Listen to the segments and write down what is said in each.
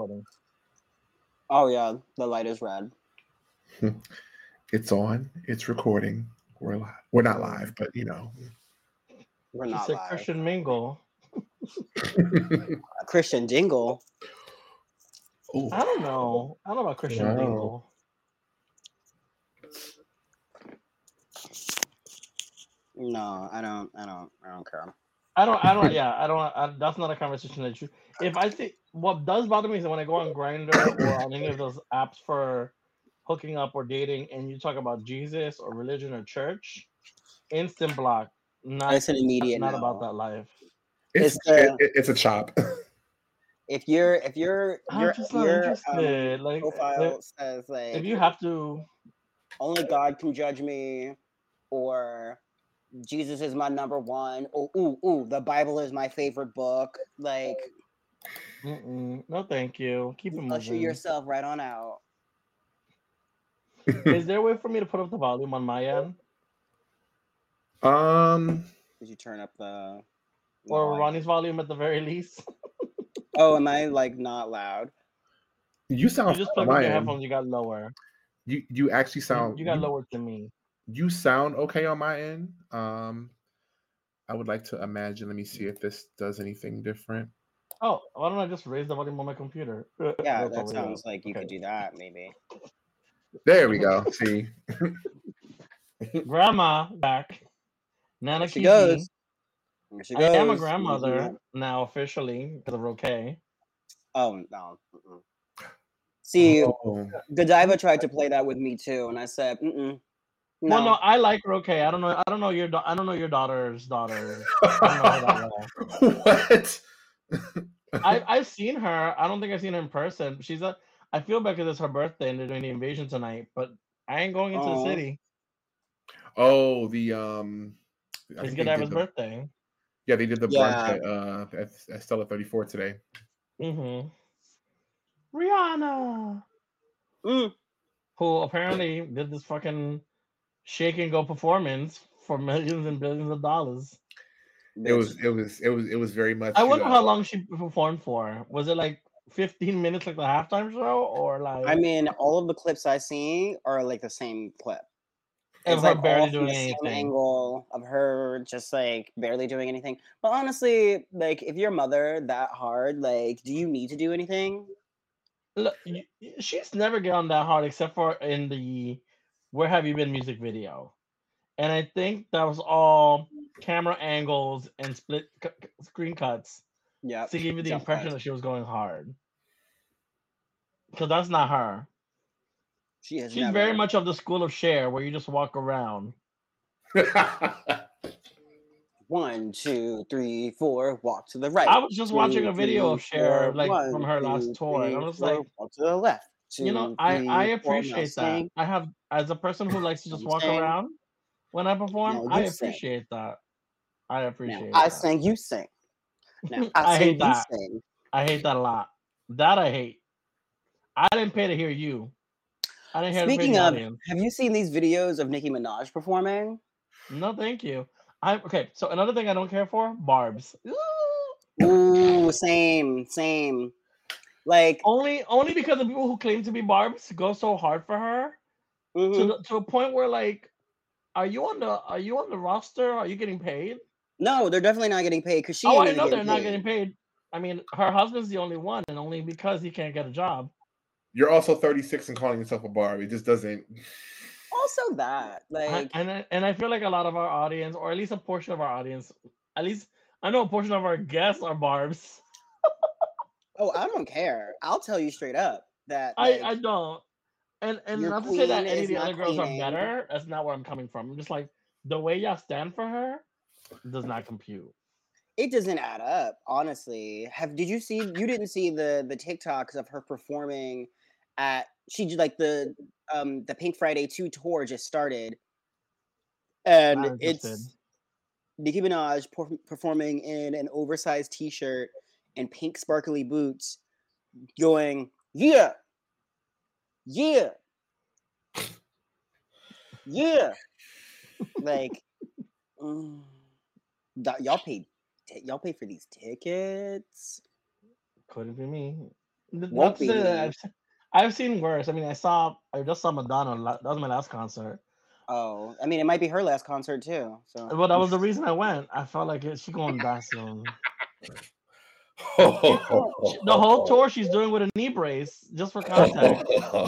recording. Oh yeah, the light is red. It's on. It's recording. We're live. We're not live, but you know. We're She not said live. Christian mingle. A Christian jingle. Ooh. I don't know. I don't know about Christian Wow. mingle. No, I don't care. That's not a conversation that you. If I think what does bother me is when I go on Grindr or on any of those apps for hooking up or dating, and you talk about Jesus or religion or church, instant block. It's an immediate Not no. about that life. It's a chop. If your I'm just not interested. profile says if you have to, only God can judge me, or Jesus is my number one. Ooh, the Bible is my favorite book. Like, no, thank you. Keep it usher moving. yourself right on out. Is there a way for me to put up the volume on my end? Did you turn up the or Ronnie's volume at the very least? Oh, am I like not loud? You sound. You just plugged in your headphones. You got lower. You actually sound. You got lower than me. You sound okay on my end. I would like to imagine. Let me see if this does anything different. Oh, why don't I just raise the volume on my computer? Yeah, that sounds like you could do that, maybe. There we go. See, Grandma back. Nana she goes. I am a grandmother now officially because of Roque. Oh no. See, Godiva tried to play that with me too, and I said, No. Well, no, I like Roque. I don't know your daughter's daughter. I don't know her that well. What? I've seen her. I don't think I've seen her in person. I feel bad because it's her birthday and they're doing the invasion tonight, but I ain't going into the city. Oh, it's Godiva's birthday. Yeah, they did the brunch at Stella 34 today. Mm-hmm. Rihanna, who apparently did this fucking shake and go performance for millions and billions of dollars. It was very much. I wonder how long she performed for. Was it like 15 minutes, like the halftime show, or like? I mean, all of the clips I see are like the same clip. It's like barely doing anything. Same angle of her just like barely doing anything. But honestly, like if you're a mother that hard, like, do you need to do anything? Look, she's never gone that hard except for in the "Where Have You Been" music video, and I think that was all camera angles and split screen cuts. Yeah, to give you the impression that she was going hard, because that's not her. She's very much of the school of Cher, where you just walk around. 1, 2, 3, 4, walk to the right. I was just watching a video of Cher, like from her last tour, and I was like, walk to the left. I appreciate that. I have, as a person who likes to just walk around when I perform, I appreciate that. I appreciate. I sing, you sing. Now I hate that. I hate that a lot. That I hate. I didn't pay to hear you. I didn't hear. Speaking of, have you seen these videos of Nicki Minaj performing? No, thank you. Okay. So another thing I don't care for, barbs. Ooh, same. Like only because the people who claim to be barbs go so hard for her to a point where like, are you on the roster? Are you getting paid? No, they're definitely not getting paid because she. Oh, I know they're not getting paid. I mean, her husband's the only one, and only because he can't get a job. You're also 36 and calling yourself a barb. It just doesn't. Also, that like, and I feel like a lot of our audience, or at least a portion of our audience, at least I know a portion of our guests are barbs. Oh, I don't care. I'll tell you straight up that I don't. And not to say that any of the other girls are better. That's not where I'm coming from. I'm just like, the way y'all stand for her does not compute. It doesn't add up, honestly. Did you see? You didn't see the TikToks of her performing at the Pink Friday 2 tour just started, and it's Nicki Minaj performing in an oversized T-shirt and pink sparkly boots, going yeah, like y'all pay for these tickets. Couldn't be me. Not Won't to be say that me. I've seen worse. I mean, I just saw Madonna. That was my last concert. Oh, I mean, it might be her last concert too. So Well, that was the reason I went. I felt like she going to die soon. The whole tour she's doing with a knee brace, just for context.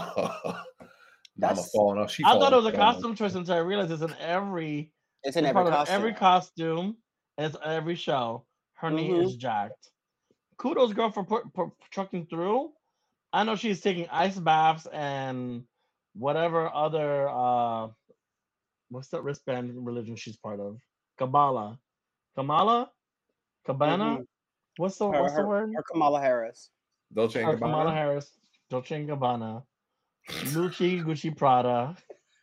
Mama falling off. She I thought it falling was a down. costume choice until I realized it's in every. it's in It's every part of costume. every costume. And it's every show. Her knee is jacked. Kudos, girl, for trucking through. I know she's taking ice baths and whatever other what's that wristband religion she's part of? Kabbalah. Kamala? Cabana? What's the word? Her Kamala Harris. Dolce and Or Kamala Gabbana. Harris. Dolce and Gabbana. Gucci Prada.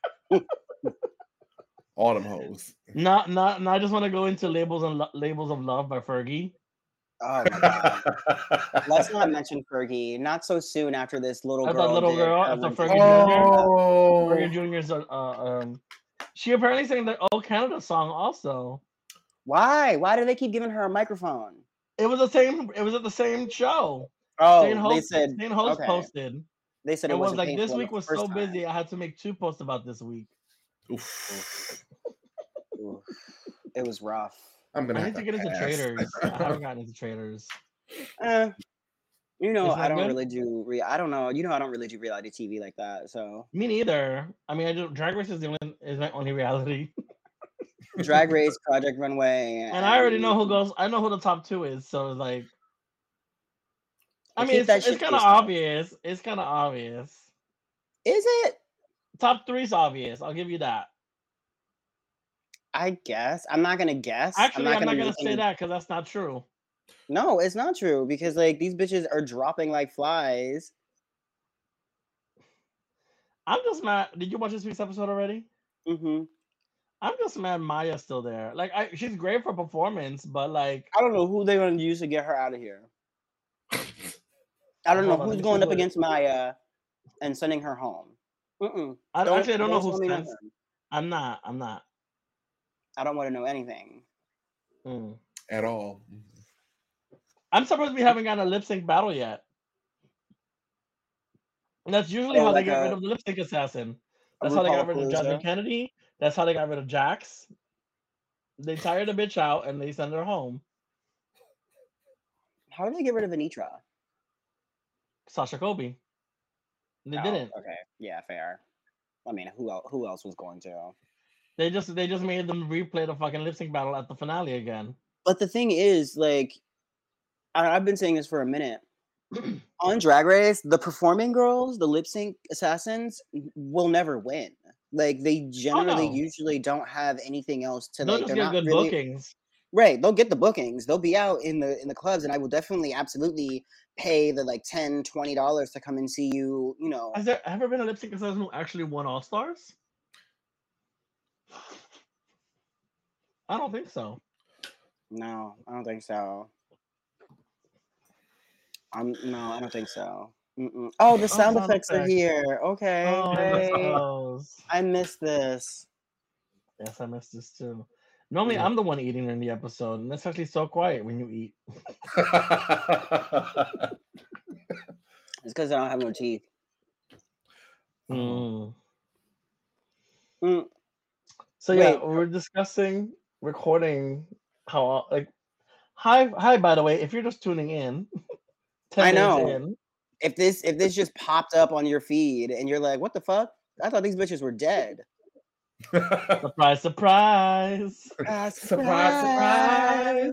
All them hoes. Not. I just want to go into labels of love by Fergie. Oh my god! Let's not mention Fergie. Not so soon after this little After girl. little did girl, her after Olympic Fergie dance. Fergie Jr.'s she apparently sang the "Oh Canada" song also. Why? Why do they keep giving her a microphone? It was the same. It was at the same show. Oh, They said host okay. posted. They said It it was wasn't like this painful week enough was the first so time. busy. I had to make 2 posts about this week. Oof. It was rough. I'm gonna I have need to get into pass. traders. I haven't gotten into traders. You know, It's not I don't good? really do. I don't know. You know, I don't really do reality TV like that. So Me neither. I mean, I do. Drag Race is my only reality. Drag Race, Project Runway, And I already know who goes. I know who the top 2 is. So it's like, I mean, keep that it's shit to kind of yourself. obvious. It's kind of obvious. Is it? Top 3 is obvious. I'll give you that. I guess. I'm not gonna guess. Actually, I'm not gonna make say any... that because that's not true. No, it's not true because like these bitches are dropping like flies. I'm just mad. Did you watch this week's episode already? Mm-hmm. I'm just mad Maya's still there. Like, she's great for performance, but like, I don't know who they're gonna use to get her out of here. I don't know who's going up against Maya and sending her home. I don't know who's sending. I'm not. I don't want to know anything at all. I'm surprised we haven't gotten a lip sync battle yet. And that's usually how they get rid of the lip sync assassin. That's how they got rid of Jasmine Kennedy. That's how they got rid of Jax. They tire the bitch out and they send her home. How did they get rid of Anitra? Sasha Kobe. They didn't. Okay, yeah, fair. I mean, who else was going to? They just made them replay the fucking lip sync battle at the finale again. But the thing is, like, I've been saying this for a minute. On Drag Race, the performing girls, the lip sync assassins, will never win. Like, they generally usually don't have anything else to. They'll like. Just They're get not good really bookings. Right, they'll get the bookings. They'll be out in the clubs, and I will definitely, absolutely pay the like $10, $20 to come and see you. You know, has there ever been a lip sync assassin who actually won All Stars? I don't think so. No, I don't think so. No, I don't think so. Oh, the sound effects are here. Okay, I missed this. Yes, I missed this too. Normally, I'm the one eating in the episode, and it's actually so quiet when you eat. It's because I don't have no teeth. So yeah, we're discussing recording how hi by the way, if you're just tuning in, 10 I know. in, if this just popped up on your feed and you're like, what the fuck? I thought these bitches were dead. Surprise, surprise. Surprise.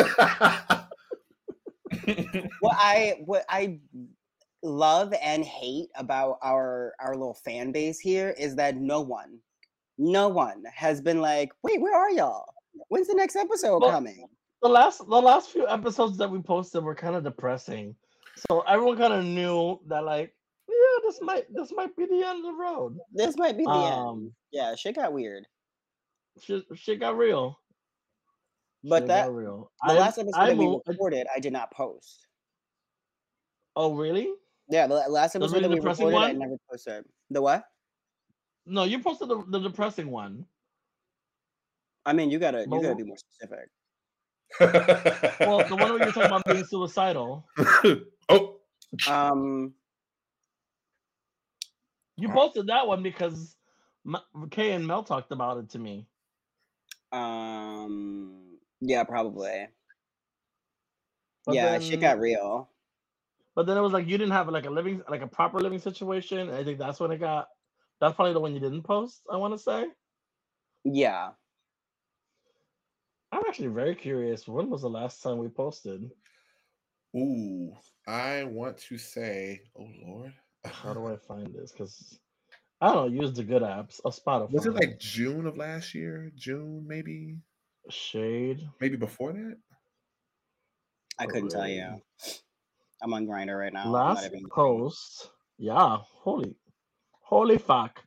What I love and hate about our little fan base here is that no one has been like, wait, where are y'all? When's the next episode coming? The last few episodes that we posted were kind of depressing. So everyone kind of knew that, like, yeah, this might be the end of the road. This might be the end. Yeah, shit got weird. Shit got real. But the last episode that we recorded, I did not post. Oh, really? Yeah, the last episode that we recorded, I never posted. The what? No, you posted the depressing one. I mean, you gotta be more specific. Well, the one where you're talking about being suicidal. Oh. You posted that one because Kay and Mel talked about it to me. Yeah, probably. But yeah, then, shit got real. But then it was like you didn't have like a proper living situation. I think that's when it got. That's probably the one you didn't post. I want to say. Yeah. I'm actually very curious. When was the last time we posted? Ooh, I want to say, oh Lord. How do I find this? Because I don't use the good apps of Spotify. Was it like June of last year? June, maybe? Shade? Maybe before that? I couldn't tell you. I'm on Grindr right now. Last post. Yeah. Holy fuck.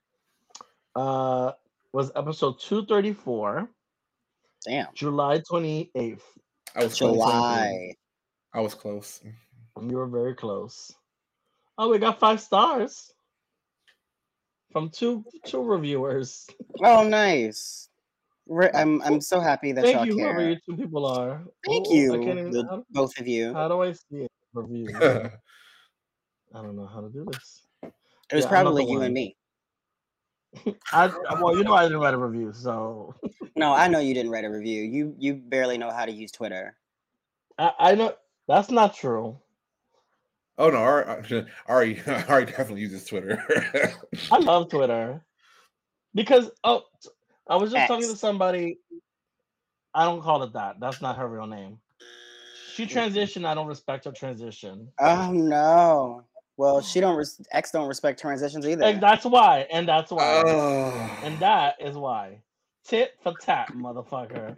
Was episode 234. Damn. July 28th. I was July. I was close. You were very close. Oh, we got 5 stars from two reviewers. Oh, nice. I'm so happy that Thank y'all you, care. whoever you two people are. Thank I can't you, even, both of you. How do I see it? Review. I don't know how to do this. It was probably you and me. Well, you know I didn't write a review, so. No, I know you didn't write a review. You barely know how to use Twitter. I know that's not true. Oh no, Ari definitely uses Twitter. I love Twitter because I was just talking to somebody. I don't call it that. That's not her real name. She transitioned. I don't respect her transition. Oh no. Well, X don't respect transitions either. And that's why. And that is why. Tit for tat, motherfucker.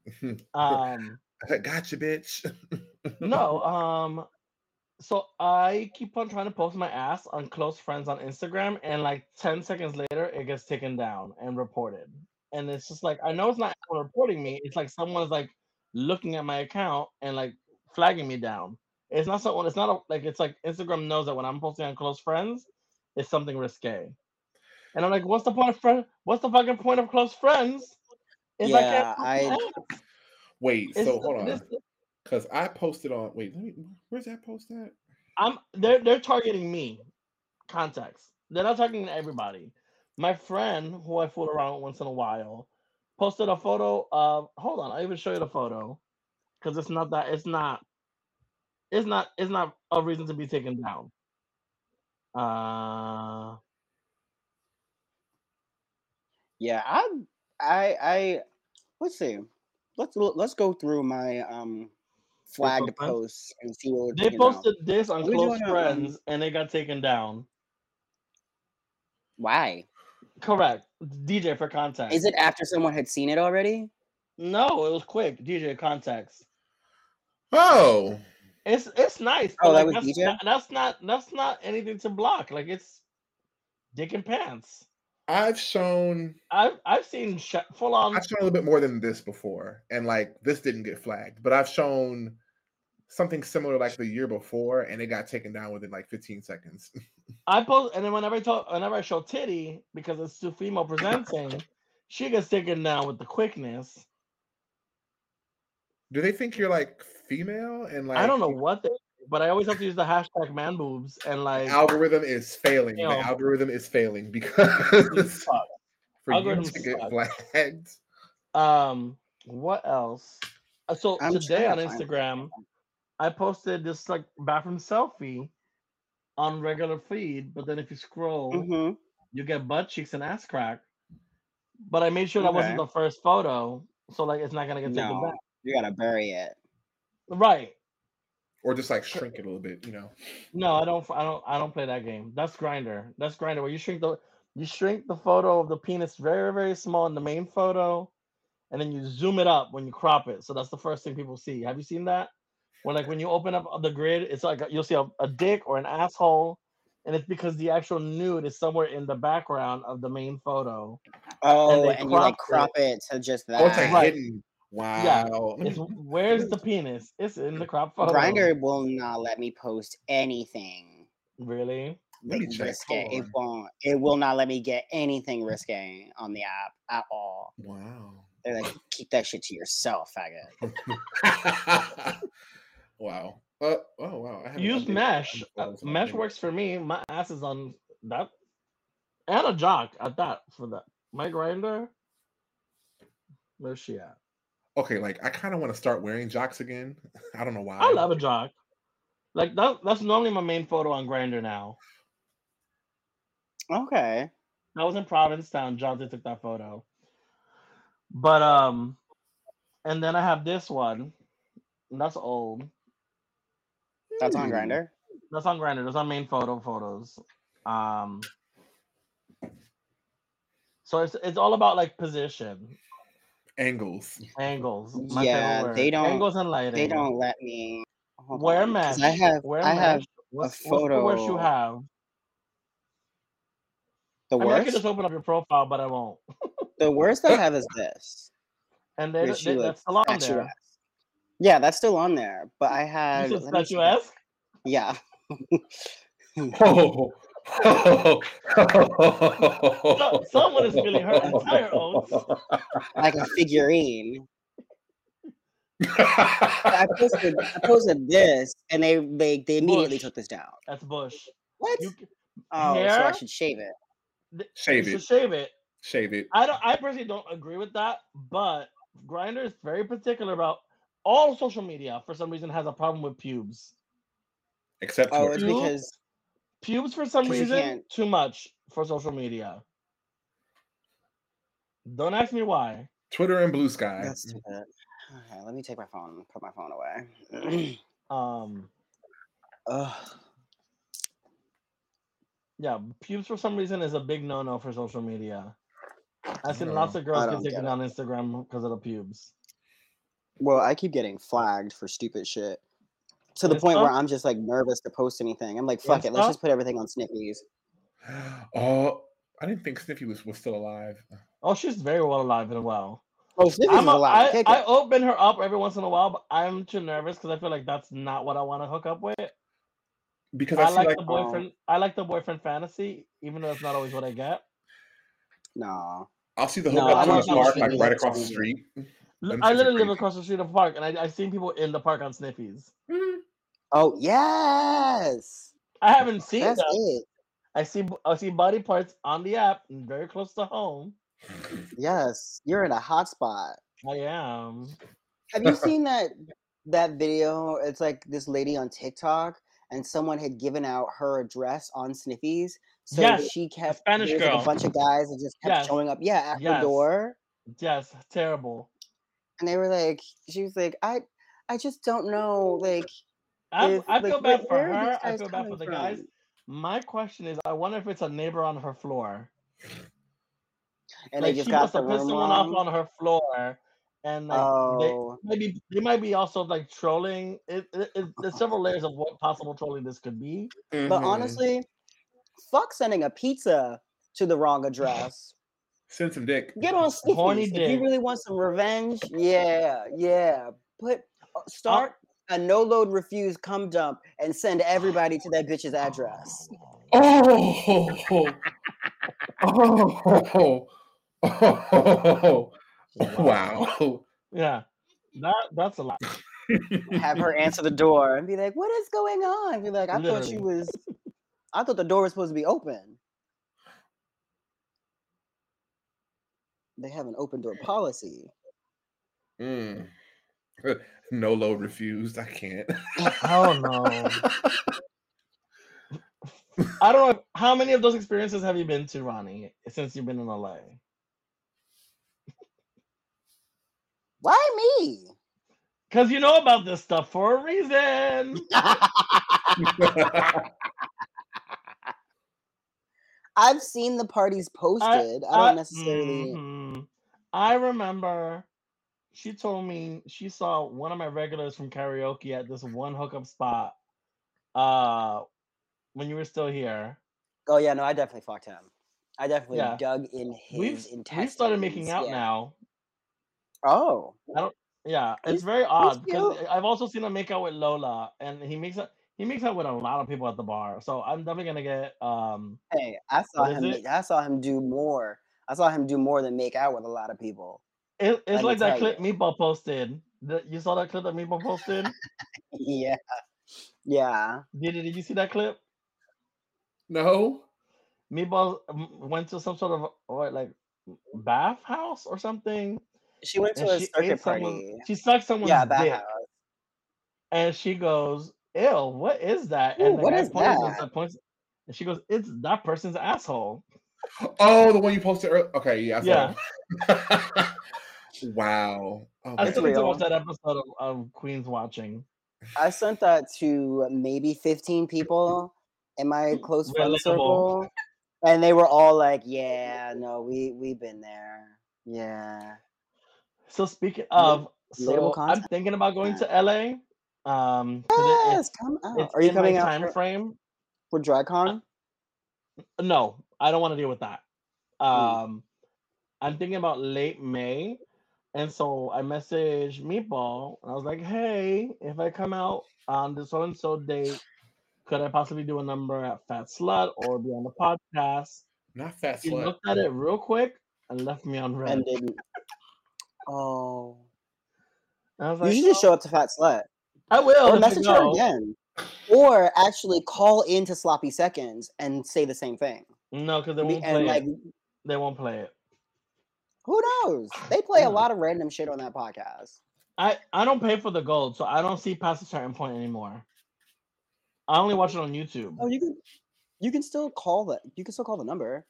Gotcha, bitch. No. So I keep on trying to post my ass on close friends on Instagram, and like 10 seconds later, it gets taken down and reported. And it's just like I know it's not anyone reporting me. It's like someone's like looking at my account and like flagging me down. It's not someone. It's not like it's like Instagram knows that when I'm posting on close friends, it's something risque. And I'm like, what's the point of friend? What's the fucking point of close friends? If Wait. So hold on, because I posted on. Wait, where's that post at? They're targeting me. Context. They're not talking to everybody. My friend, who I fool around with once in a while, posted a photo of. Hold on, I'll even show you the photo because it's not a reason to be taken down. Yeah, I let's see. Let's go through my flagged posts and see what they posted this on close friends and it got taken down. Why? Correct. DJ for context. Is it after someone had seen it already? No, it was quick. DJ context. Oh. It's nice. Oh, like, that was DJ? That's not anything to block. Like it's dick and pants. I've seen full on. I've shown a little bit more than this before, and like this didn't get flagged, but I've shown something similar like the year before, and it got taken down within like 15 seconds. I post, and then whenever I show titty because it's too female presenting, she gets taken down with the quickness. Do they think you're like female and like? I don't know what but I always have to use the hashtag man boobs and like the algorithm is failing. The algorithm is failing because for you to get flagged. What else? So today on Instagram, I posted this like bathroom selfie on regular feed, but then if you scroll, you get butt cheeks and ass crack. But I made sure that wasn't the first photo, so like it's not gonna get taken back. You gotta bury it, right? Or just like shrink it a little bit, No, I don't play that game. That's Grindr. That's Grindr where you shrink the photo of the penis very, very small in the main photo, and then you zoom it up when you crop it. So that's the first thing people see. Have you seen that? When you open up the grid, it's like you'll see a dick or an asshole, and it's because the actual nude is somewhere in the background of the main photo. Oh, and you like crop it to just that. Oh, it's like hidden. Wow. Yeah. Where's the penis? It's in the crop photo. Grindr will not let me post anything. Really? Like risque. It will not let me get anything risque on the app at all. Wow. They're like, keep that shit to yourself, faggot. Wow. Oh wow, I haven't Use updated my Mesh. Grindr photos in a Mesh minute. works for me. My ass is on that, and a jock at that for that. My grinder. Where's she at? Okay, like I kind of want to start wearing jocks again. I don't know I why. love a jock. Like that's normally my main photo on Grinder now. Okay. I was in Provincetown. Jonathan took that photo. But and then I have this one. That's old. That's on Ooh, Grinder. That's on Grinder. That's on main photos. Um, so it's all about like position, angles. angles. My favorite Yeah, word. Angles and they lighting. don't let me. Hold Wear on, because mesh. Wear I have mesh. a What's the worst you photo. have? The I mean, I could just worst. open up your profile, but I won't. The worst I have is this And which you look that's still on there. statuesque. Yeah, that's still on there. But I You had. said Let me see. If I- statuesque. Yeah. Oh, Someone is feeling her entire oats. Like a figurine. I posted this, and they immediately Bush. took this down. That's Bush. What? You Oh, so I hair. should shave it. Shave You it. should shave it. Shave it. I personally don't agree with that, but Grindr is very particular about all social media. For some reason, has a problem with pubes. Except Oh, Twitter. it's because Pubes for some you reason can't. too much for social media. Don't ask me why. Twitter and Blue Sky. That's stupid. Okay, let me take my phone. Put my phone away. Ugh. Yeah, pubes for some reason is a big no-no for social media. I've seen Oh, lots of girls I get don't taken get down Instagram because of the pubes. Well, I keep getting flagged for stupid shit to the point where I'm just like nervous to post anything. I'm like, fuck it, let's just put everything on Sniffies. Oh, I didn't think Sniffy was still alive. Oh, she's very well alive and well. Oh, Sniffies is alive. I open her up every once in a while, but I'm too nervous because I feel like that's not what I want to hook up with. Because I like the boyfriend. I like the boyfriend fantasy, even though it's not always what I get. No. I'll see the hookups in the park, like right across the street. I literally live across the street of the park, and I've seen people in the park on Sniffies. Mm-hmm. Oh yes. I haven't seen That's them. it. I see body parts on the app, and very close to home. Yes, you're in a hot spot. I am. Have you seen that video? It's like this lady on TikTok, and someone had given out her address on Sniffies. So yes, she kept Spanish girl. Like a bunch of guys that just kept showing up. Yeah, at her door. Yes, terrible. And they were like, she was like, I just don't know. Like, I feel bad for her. I feel bad for the guys. My question is, I wonder if it's a neighbor on her floor. And like they just she got must have pissed someone off on her floor, and like they might be also like trolling. There's several layers of what possible trolling this could be. Mm-hmm. But honestly, fuck sending a pizza to the wrong address. Send some dick. Get on Sniffies. If you really want some revenge, yeah. Start a no-load refuse cum dump and send everybody to that bitch's address. Wow. Yeah, that's a lot. Have her answer the door and be like, "What is going on?" Be like, "I thought the door was supposed to be open." They have an open door policy. No load refused. I can't. Oh no. I don't know. How many of those experiences have you been to, Ronnie, since you've been in LA? Why me? Because you know about this stuff for a reason. I've seen the parties posted. I don't necessarily. I remember she told me she saw one of my regulars from karaoke at this one hookup spot when you were still here. Oh yeah, no, I definitely fucked him. I definitely dug in his intestines. We started making out now. Oh. It's very odd because I've also seen him make out with Lola, and he makes out with a lot of people at the bar. So I'm definitely gonna get Hey, I saw him do more. I saw him do more than make out with a lot of people. It's like that clip Meatball posted. You saw that clip that Meatball posted? Yeah. Yeah. Did you see that clip? No. Meatball went to some sort of what, like bath house or something, She went and to a she ate circuit someone. party. She sucked Yeah, someone's dick, bathhouse. and she goes, "Ew, what is that?" Ooh, And the what guy is points that? and she goes, "It's that person's asshole." Oh, the one you posted earlier. Okay, yeah, I saw Yeah, that. Wow. I It's still Okay. need to watch real. that episode of Queens Watching. I sent that to maybe 15 people in my close friend Relatable. circle, and they were all like, "Yeah, no, we've been there. Yeah, So speaking Relat- of, relatable so I'm content. thinking about going to LA. 'Cause Yes, come out. it's Are you in my coming out time frame. for DryCon? No, I don't want to deal with that. Mm. I'm thinking about late May, and so I messaged Meatball, and I was like, "Hey, if I come out on this so and so date, could I possibly do a number at Fat Slut or be on the podcast?" Not Fat He Slut. looked at it real quick and left me on red. And didn't. Oh, And I was you like, should just show up to Fat Slut "I will or if I message her go." again, or actually call into Sloppy Seconds and say the same thing. No, because they Be- won't And play like, it. They won't play it. who knows? They play a No. lot of random shit on that podcast. I don't pay for the gold, so I don't see past a certain point anymore. I only watch it on YouTube. Oh, you can still call that. You can still call the number.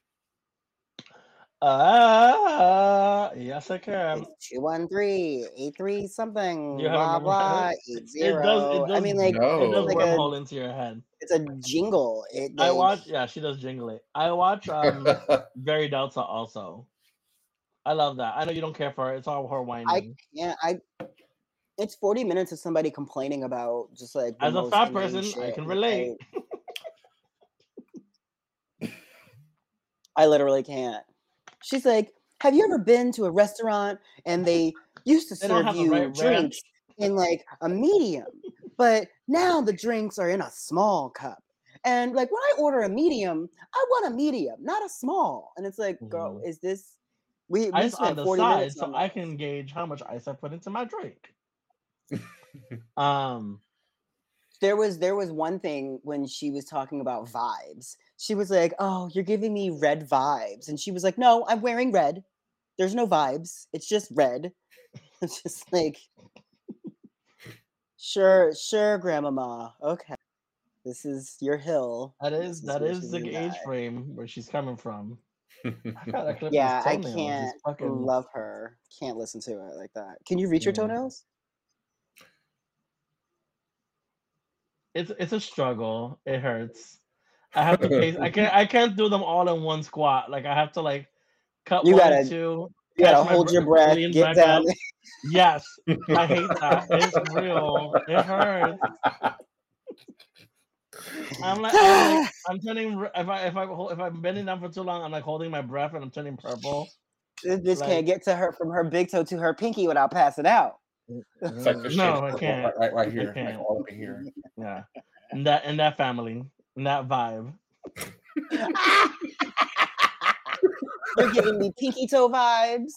Yes, I can. It's 213-83 something, You haven't blah blah memorized. 80. It does. It I does. mean, like It does like No. a wormhole into your head. it's a jingle. It I like watch. Yeah, she does jingle it. I watch. Very Delta also. I love that. I know you don't care for it. It's all her I whining. can't. It's 40 minutes of somebody complaining about just like the As a most fat inane person, I shit. can Like, relate. I literally can't. She's like, have you ever been to a restaurant and they used to They don't serve have the you right drinks ranch. in like a medium, but now the drinks are in a small cup. And like when I order a medium, I want a medium, not a small. And it's like, girl, Mhm. is this we Ice on spent the 40 side, minutes so on I this. can gauge how much ice I put into my drink. Um, There was one thing when she was talking about vibes. She was like, "Oh, you're giving me red vibes," and she was like, "No, I'm wearing red. There's no vibes. It's just red." It's just like, sure, grandmama. Okay, this is your hill. This is that where is she's the gonna age die. frame where she's coming from. I gotta clip his Yeah, I toenails. He's can't fucking. love her. Can't listen to it like that. Can you reach your Yeah. toenails? It's a struggle. It hurts. I have to pace. I can't do them all in one squat. Like I have to like cut You one or gotta two, you gotta catch hold your breath, lean get back down. up. Yes, I hate that. It's real. It hurts. I'm turning. If I'm bending down for too long, I'm like holding my breath and I'm turning purple. This bitch Like can't get to her from her big toe to her pinky without passing out. It's like the no, shade I purple can't. right I here, like can't. all up in here. Yeah, in that family, in that vibe. You're giving me pinky toe vibes.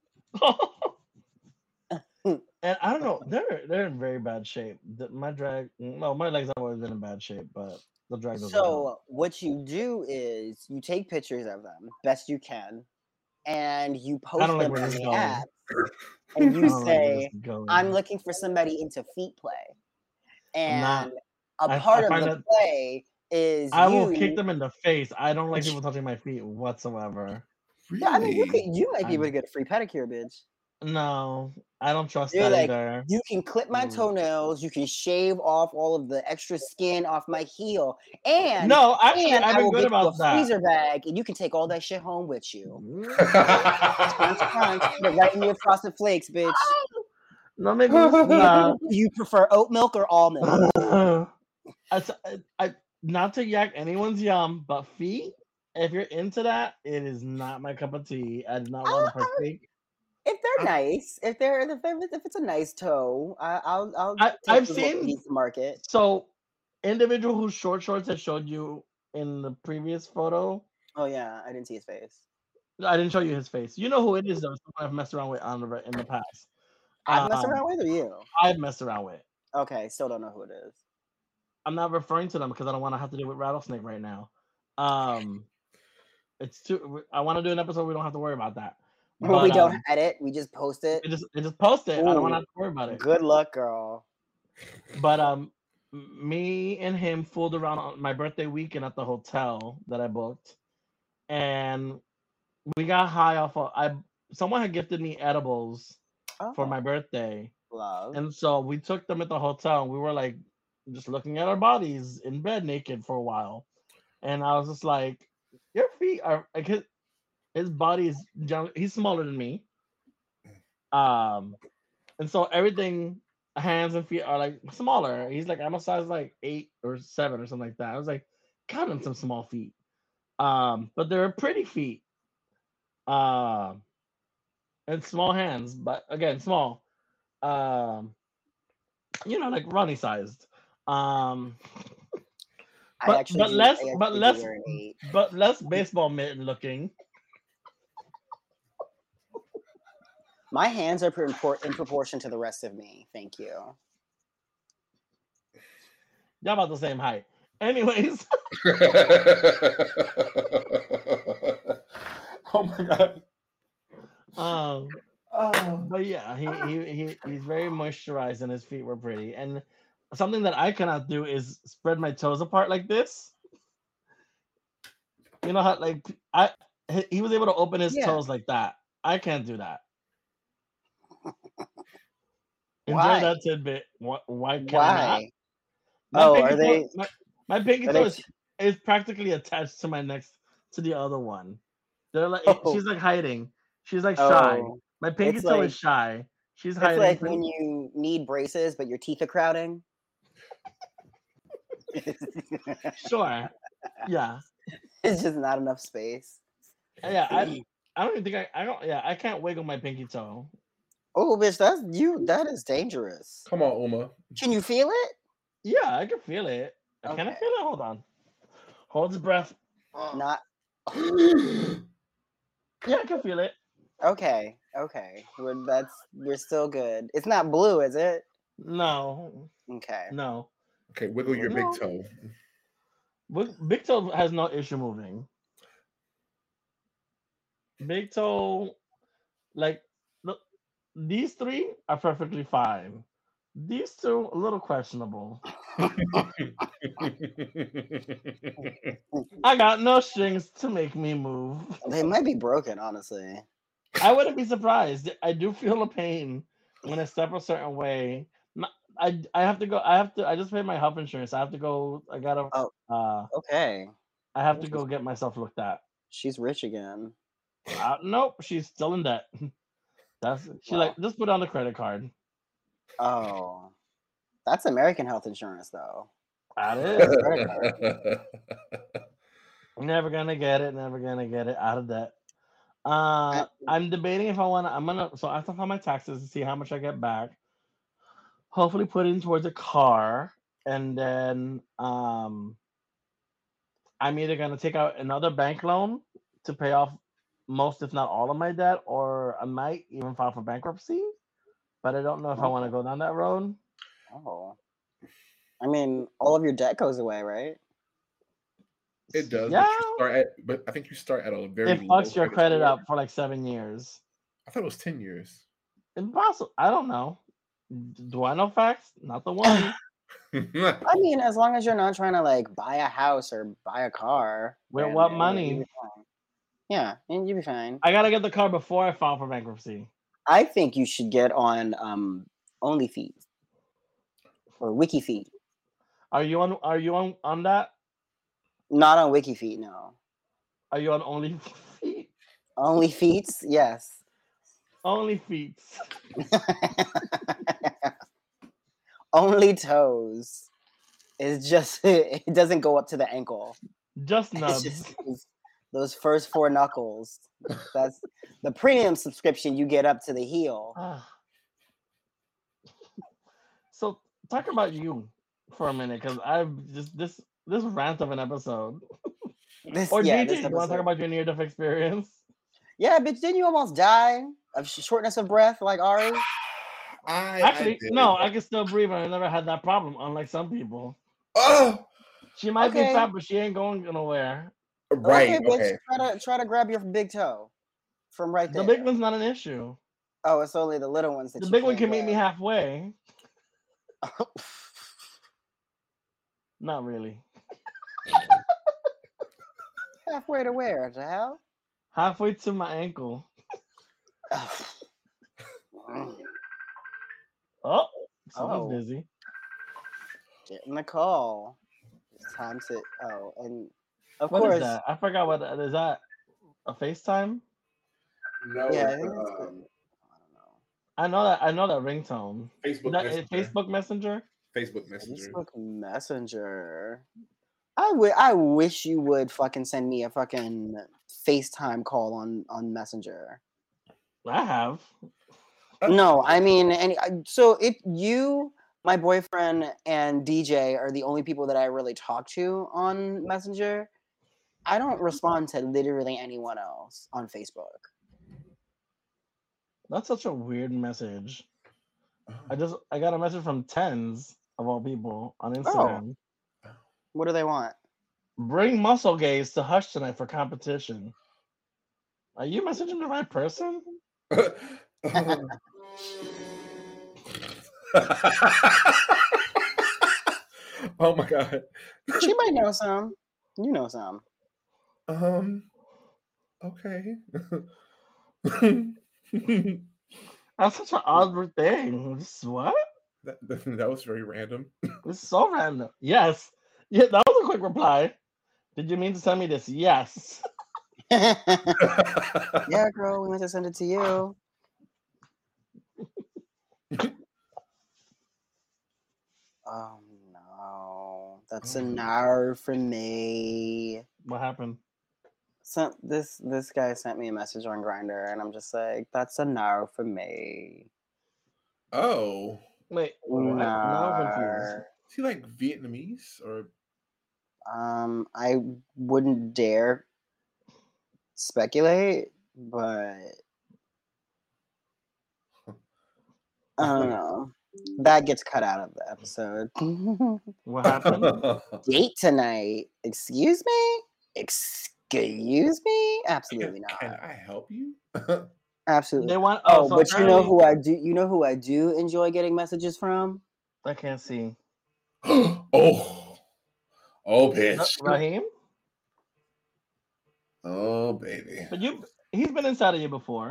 And I don't know, they're in very bad shape. My drag, no, my legs have always been in bad shape, but the drag doesn't help. So what you do is you take pictures of them best you can, and you I post don't like them where on this is the going. app, and I you don't like where this say, is going. "I'm looking for somebody into feet play," I'm not. and a I part of find the that play is I will kick you. them in the face. I don't like people touching my feet whatsoever. Yeah, I mean, Really? you might be able to I'm get a free pedicure, bitch. no, I don't trust You're that like, either. you can clip my toenails, you can shave off all of the extra skin off my heel, and No, actually, I've I been will good get you a about that. freezer bag, and you can take all that shit home with you. Crunch, crunch, put it right in your frosted flakes, bitch. No me gusta. Do you prefer oat milk or almond? I not to yak anyone's yum, but feet. If you're into that, it is not my cup of tea. I do not want to partake. If they're nice, if it's a nice toe, I'll take I've those little seen pieces to market. so individual whose short shorts I showed you in the previous photo. Oh yeah, I didn't see his face. I didn't show you his face. You know who it is though. Someone I've messed around with in the past. I've messed around with, or you? I've messed around with. Okay, still don't know who it is. I'm not referring to them because I don't want to have to deal with rattlesnake right now. Um, it's too. I want to do an episode. We don't have to worry about that. When But we don't edit, we just post it. it just post it. I don't want to Ooh, have to worry about it. good luck, girl. But me and him fooled around on my birthday weekend at the hotel that I booked, and we got high off of someone had gifted me edibles for my Oh, birthday, love. and so we took them at the hotel, and we were like just looking at our bodies in bed naked for a while, and I was just like, your feet are like his body is he's smaller than me, um, and so everything hands and feet are like smaller. He's like I'm a size like 8 or 7 or something like that. I was like, count him some small feet, but they're pretty feet. Um, and small hands, but again, small. Um, like Ronnie sized. Um, I actually but do. less, I but actually do less, wear an 8. but less baseball mitten looking. My hands are in proportion to the rest of me. Thank you. Y'all about the same height. Anyways, Oh my god. um, Oh. but yeah, he's very moisturized and his feet were pretty. And something that I cannot do is spread my toes apart like this. You know how like he was able to open his Yeah. toes like that. I can't do that. Enjoy Why? that tidbit. Why can I not? Why? My Oh, pinky are toe, they? my pinky Are toe they? is practically attached to my next to the other one. They're like Oh, she's like hiding. She's like shy. oh. My pinky It's toe is like shy. She's it's hiding. like when you need braces, but your teeth are crowding. Sure. Yeah. It's just not enough space. Yeah. I don't even think I don't. Yeah. I can't wiggle my pinky toe. Oh, bitch, that's you. That is dangerous. Come on, Uma. Can you feel it? Yeah, I can feel it. Can I Okay. feel it? Hold on. Hold your breath. Not Yeah, I can feel it. okay. Okay. We're still good. It's not blue, is it? No. Okay. No. Okay, wiggle your No. big toe. Big toe has no issue moving. Big toe, like look, these three are perfectly fine. These two, a little questionable. I got no strings to make me move. They might be broken, honestly. I wouldn't be surprised. I do feel a pain when I step a certain way. I have to go. I just paid my health insurance. I have to go. I gotta. Oh, okay. I have to go get myself looked at. She's rich again. Nope, she's still in debt. She Wow. like just put on the credit card. Oh, that's American health insurance, though. That is. Credit card. Never gonna get it. Never gonna get it out of debt. I- I'm debating if I wanna. I'm gonna. So I have to file my taxes to see how much I get back. Hopefully, put it in towards a car, and then I'm either gonna take out another bank loan to pay off most, if not all, of my debt, or I might even file for bankruptcy. But I don't know if I want to go down that road. Oh, I mean, all of your debt goes away, right? It does, Yeah, but I think you start at a very it low fucks your credit score. up for like 7 years. I thought it was 10 years. Impossible. I don't know. Do I know facts? Not the one. I mean, as long as you're not trying to like buy a house or buy a car. With then what you'll money? be fine. Yeah, and you'll be fine. I gotta get the car before I file for bankruptcy. I think you should get on OnlyFeet or WikiFeet. Are you on that? Not on WikiFeet, no. Are you on Only Feet? OnlyFeet, yes. Only Feet. Only toes. It's just it doesn't go up to the ankle. Just It's nubs. just those first 4 knuckles. That's the premium subscription. You get up to the heel. So talk about you for a minute, because I've just this rant of an episode. This, Or yeah, DJ, this you want to talk episode. about your near-death experience? Yeah, bitch, didn't you almost die of shortness of breath like Ari? Actually, did. no, I can still breathe, and I never had that problem, unlike some people. Oh, She might be Okay. fat, but she ain't going nowhere. right. Okay, bitch. Okay. Try to grab your big toe from right The there. big one's not an issue. Oh, it's only the little ones that The you big one can't can meet me grab. halfway. Not really. Halfway to where? The hell? Halfway to my ankle. Oh, someone's Oh. busy. Getting the call. It's time to. Oh, and of What course. is that? I forgot what that is. That a FaceTime? No, Yeah, I it's, think that's the, I don't know. I know that. I know that ringtone. Facebook That Messenger. Facebook Messenger. Facebook Messenger. Facebook Messenger. I wish you would fucking send me a fucking FaceTime call on Messenger. I have. No, I mean, so if you, my boyfriend, and DJ are the only people that I really talk to on Messenger, I don't respond to literally anyone else on Facebook. That's such a weird message. I got a message from Tens of all people on Instagram. What do they want? Bring muscle gaze to Hush tonight for competition. Are you messaging the right person? Oh my god. She might know some. You know some. Okay. That's such an odd thing. What? That was very random. It's so random. Yes. Yeah, that was a quick reply. Did you mean to send me this? Yes. Yeah, girl, we meant to send it to you. Oh no, that's a no from me. What happened? So this guy sent me a message on Grindr, and I'm just like, that's a no for me. Oh. Wait, what? Now I'm confused. Is he like Vietnamese or? I wouldn't dare speculate, but I don't know. That gets cut out of the episode. What happened? Date tonight? Excuse me? Excuse me? Absolutely not. Can I help you? Absolutely. They want. Oh, so but you know apparently- who I do? You know who I do enjoy getting messages from? I can't see. Oh, bitch. Raheem? Oh, baby. But he's been inside of you before.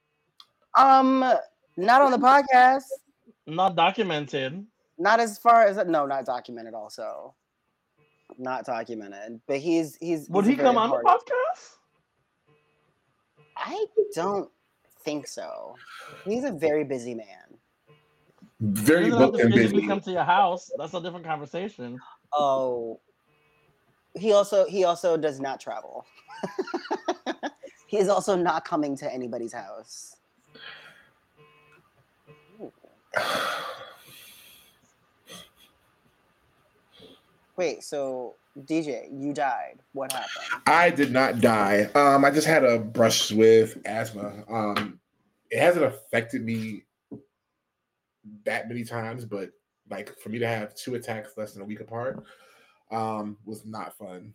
Not on the podcast. Not documented. Not as far as not documented. Also, not documented. But he's. Would he's he come on the podcast? I don't think so. He's a very busy man. Very He doesn't have booked to and physically busy. come to your house. That's a different conversation. Oh, he also does not travel. He is also not coming to anybody's house. Ooh. Wait, so DJ, you died. What happened? I did not die. I just had a brush with asthma. It hasn't affected me that many times, but like for me to have 2 attacks less than a week apart, was not fun.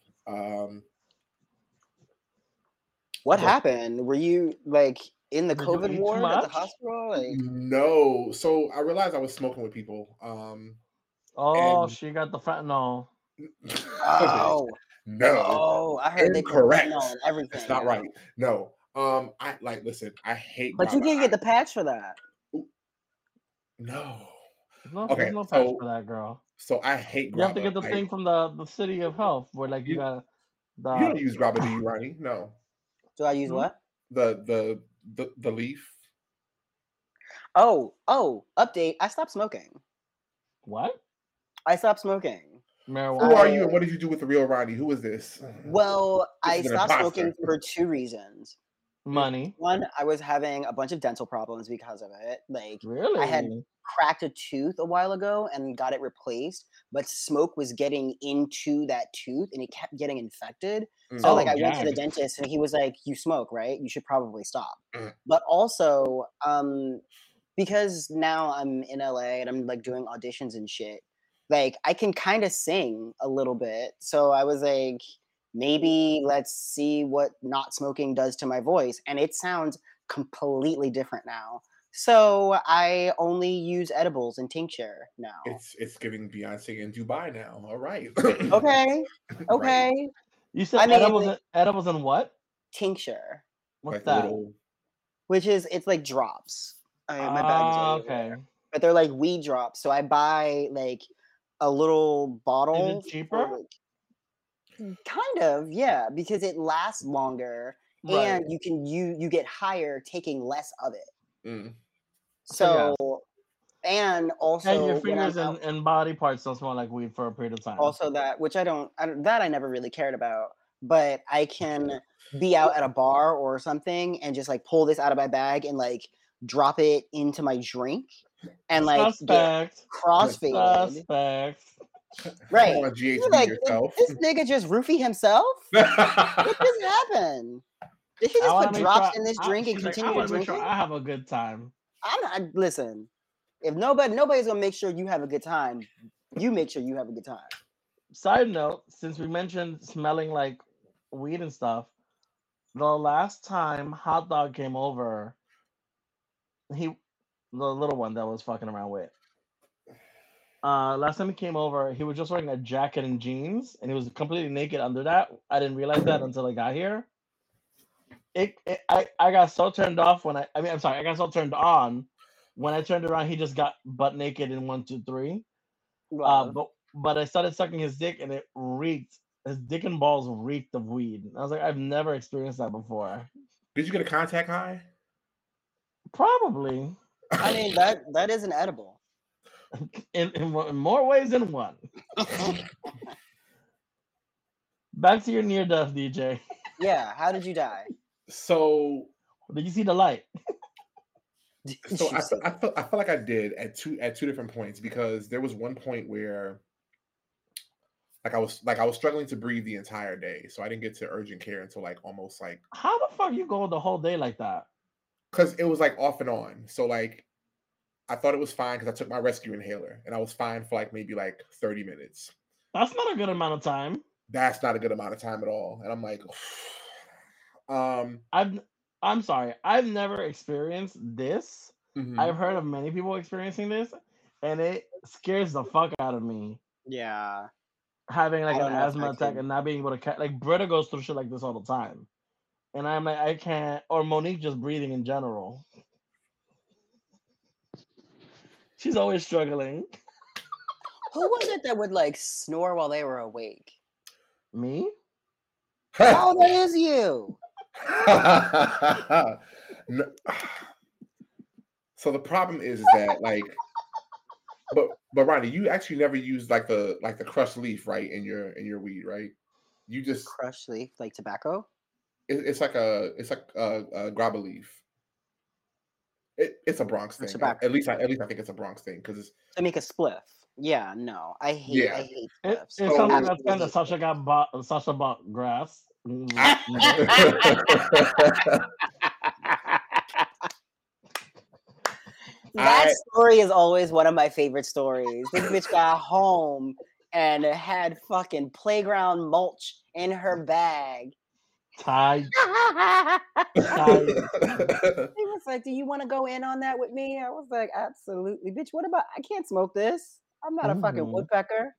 What happened? Were you like in the Did you eat COVID too ward at the much? hospital? Like, No. So I realized I was smoking with people. Oh, And- she got the fentanyl. oh no. Oh, I heard Incorrect. they put fentanyl and everything. That's not right. No. I listen, I hate But you guava. didn't get the patch for that. No. There's no patch for that, girl. So I hate You have to guava. get the thing from the city of health where like you got the. You don't use guava, do you, Ronnie? No. Do I use what? The leaf. Oh, update. I stopped smoking. What? I stopped smoking. Marijuana. Who are you and what did you do with the real Ronnie? Who is this? Well, I is an stopped imposter. smoking for 2 reasons. Money. One, I was having a bunch of dental problems because of it. Like, Really? I had cracked a tooth a while ago and got it replaced, but smoke was getting into that tooth and it kept getting infected. So Oh, like I went to the God. dentist and he was like, "You smoke, right? You should probably stop." Mm. But also, because now I'm in LA and I'm like doing auditions and shit, like I can kind of sing a little bit. So I was like, maybe let's see what not smoking does to my voice. And it sounds completely different now. So I only use edibles and tincture now. It's giving Beyonce in Dubai now. All right. Okay. Right. Okay. You said I mean, edibles and what? tincture, What's Like the that? little which is it's like drops. My bag is over Okay. there. But they're like weed drops. So I buy like a little Is bottle it cheaper? for like kind of, yeah, because it lasts longer Right. and you get higher taking less of it. mm. So, So and And your also when I'm fingers out, and body parts don't smell like weed for a period of time. also that which I don't that I never really cared about, but I can be out at a bar or something and just like pull this out of my bag and like drop it into my drink and like get Suspect. crossfaded. Suspect. Right. Come on, You're GHB like, did yourself. this nigga just roofie himself? What just happened? Did he I just want put to make drops sure. in this drink and She's like, I continue to want to make drink sure it? I have a good time. I'm not listen. If nobody's gonna make sure you have a good time, you make sure you have a good time. Side note: since we mentioned smelling like weed and stuff, the last time Hot Dog came over, the little one that was fucking around with. Last time he came over, he was just wearing a jacket and jeans, and he was completely naked under that. I didn't realize that until I got here. I got so turned off when I mean, I'm sorry, I got so turned on when I turned around. He just got butt naked in 1, 2, 3. Love. But I started sucking his dick, and it reeked. His dick and balls reeked of weed. I was like, I've never experienced that before. Did you get a contact high? Probably I mean that is an edible. in more ways than one. Back to your near death, DJ. Yeah. How did you die? So Did you see the light? Did so you see I felt like I did at two different points, because there was one point where I was struggling to breathe the entire day, so I didn't get to urgent care until like almost like, How the fuck you go the whole day like that? because it was like off and on. So like I thought it was fine because I took my rescue inhaler and I was fine for like maybe like 30 minutes. That's not a good amount of time. That's not a good amount of time at all. And I'm like, I'm sorry. I've never experienced this. mhm. I've heard of many people experiencing this, and it scares the fuck out of me. Yeah. Having like I an don't know if asthma I attack could. and not being able to like Britta goes through shit like this all the time, and I'm like, I can't. Or Monique just breathing in general. She's always struggling. Who was it that would like snore while they were awake? Me? Oh, that is you. No- So the problem is that like, but Ronnie, you actually never used like the crushed leaf, right, in your weed, right? You just Crushed leaf, like tobacco. it's like a grabba leaf. It's a Bronx Or thing. tobacco. At least I think it's a Bronx thing, because it's To make a spliff. Yeah, no. I hate yeah. spliffs. It I sounds like So that's kind of absolutely hate Sasha bought grass. That story is always one of my favorite stories. This bitch got home and had fucking playground mulch in her bag. Tight. He was like, "Do you want to go in on that with me?" I was like, "Absolutely, bitch. What about? I can't smoke this. I'm not a fucking Mhm. woodpecker."